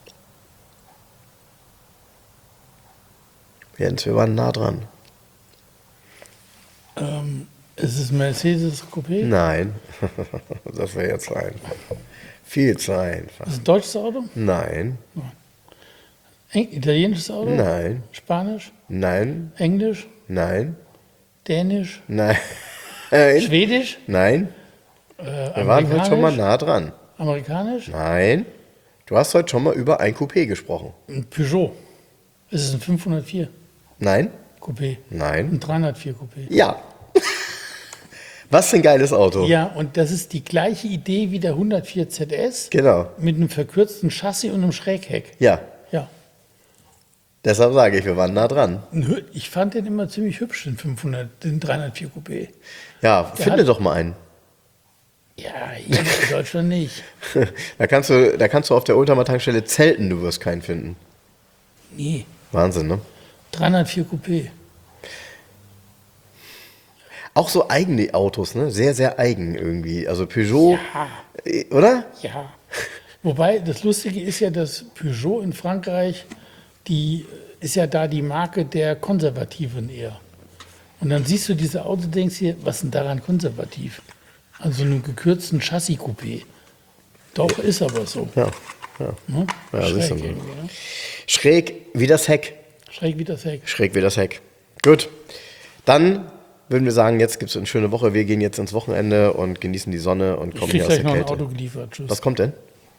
Jens, wir waren nah dran. Ähm, ist es Mercedes Coupé? Nein. Das wäre jetzt einfach. Viel zu einfach. Ist es ein deutsches Auto? Nein. Eng italienisches Auto? Nein. Spanisch? Nein. Englisch? Nein. Dänisch? Nein. Nein. Schwedisch? Nein. Äh, Wir waren heute schon mal nah dran. Amerikanisch? Nein. Du hast heute schon mal über ein Coupé gesprochen. Ein Peugeot. Ist es ein fünfhundertvier Nein. Coupé? Nein. Ein dreihundertvier Coupé? Ja. Was für ein geiles Auto. Ja, und das ist die gleiche Idee wie der hundertvier Z S. Genau. Mit einem verkürzten Chassis und einem Schrägheck. Ja. Ja. Deshalb sage ich, wir waren nah dran. Ein hü- Ich fand den immer ziemlich hübsch, den fünfhundert, den dreihundertvier Coupé. Ja, Der finde hat- doch mal einen. Ja, hier in Deutschland nicht. Da kannst du, da kannst du auf der Ultramar-Tankstelle zelten, du wirst keinen finden. Nee, Wahnsinn, ne? dreihundertvier Coupé. Auch so eigene Autos, ne? Sehr, sehr eigen irgendwie. Also Peugeot, Ja. äh, oder? Ja. Wobei, das Lustige ist ja, dass Peugeot in Frankreich, die ist ja da die Marke der Konservativen eher. Und dann siehst du diese Autos und denkst dir, was ist denn daran konservativ? Also einen gekürzten Chassis-Coupé. Doch, ist aber so. Ja. Ja, Ne? ja Schräg siehst du. irgendwie, ne? Schräg wie das Heck. Schräg wie das Heck. Schräg wie das Heck. Gut. Dann würden wir sagen, jetzt gibt es eine schöne Woche. Wir gehen jetzt ins Wochenende und genießen die Sonne und Ich kommen krieg hier aus gleich der noch ein Kälte. Auto geliefert. Tschüss. Was kommt denn?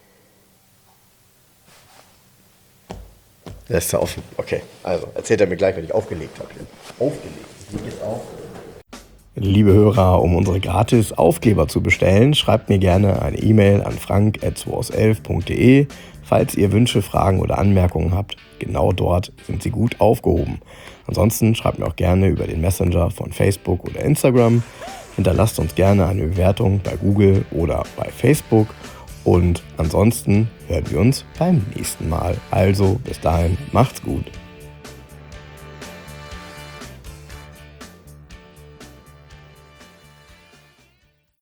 Der ist ja offen. Okay, also erzählt er mir gleich, wenn ich aufgelegt habe. Aufgelegt. Ich leg jetzt auf. Liebe Hörer, um unsere gratis Aufkleber zu bestellen, schreibt mir gerne eine E-Mail an frank at zweihundertelf punkt de. Falls ihr Wünsche, Fragen oder Anmerkungen habt, genau dort sind sie gut aufgehoben. Ansonsten schreibt mir auch gerne über den Messenger von Facebook oder Instagram. Hinterlasst uns gerne eine Bewertung bei Google oder bei Facebook. Und ansonsten hören wir uns beim nächsten Mal. Also bis dahin, macht's gut.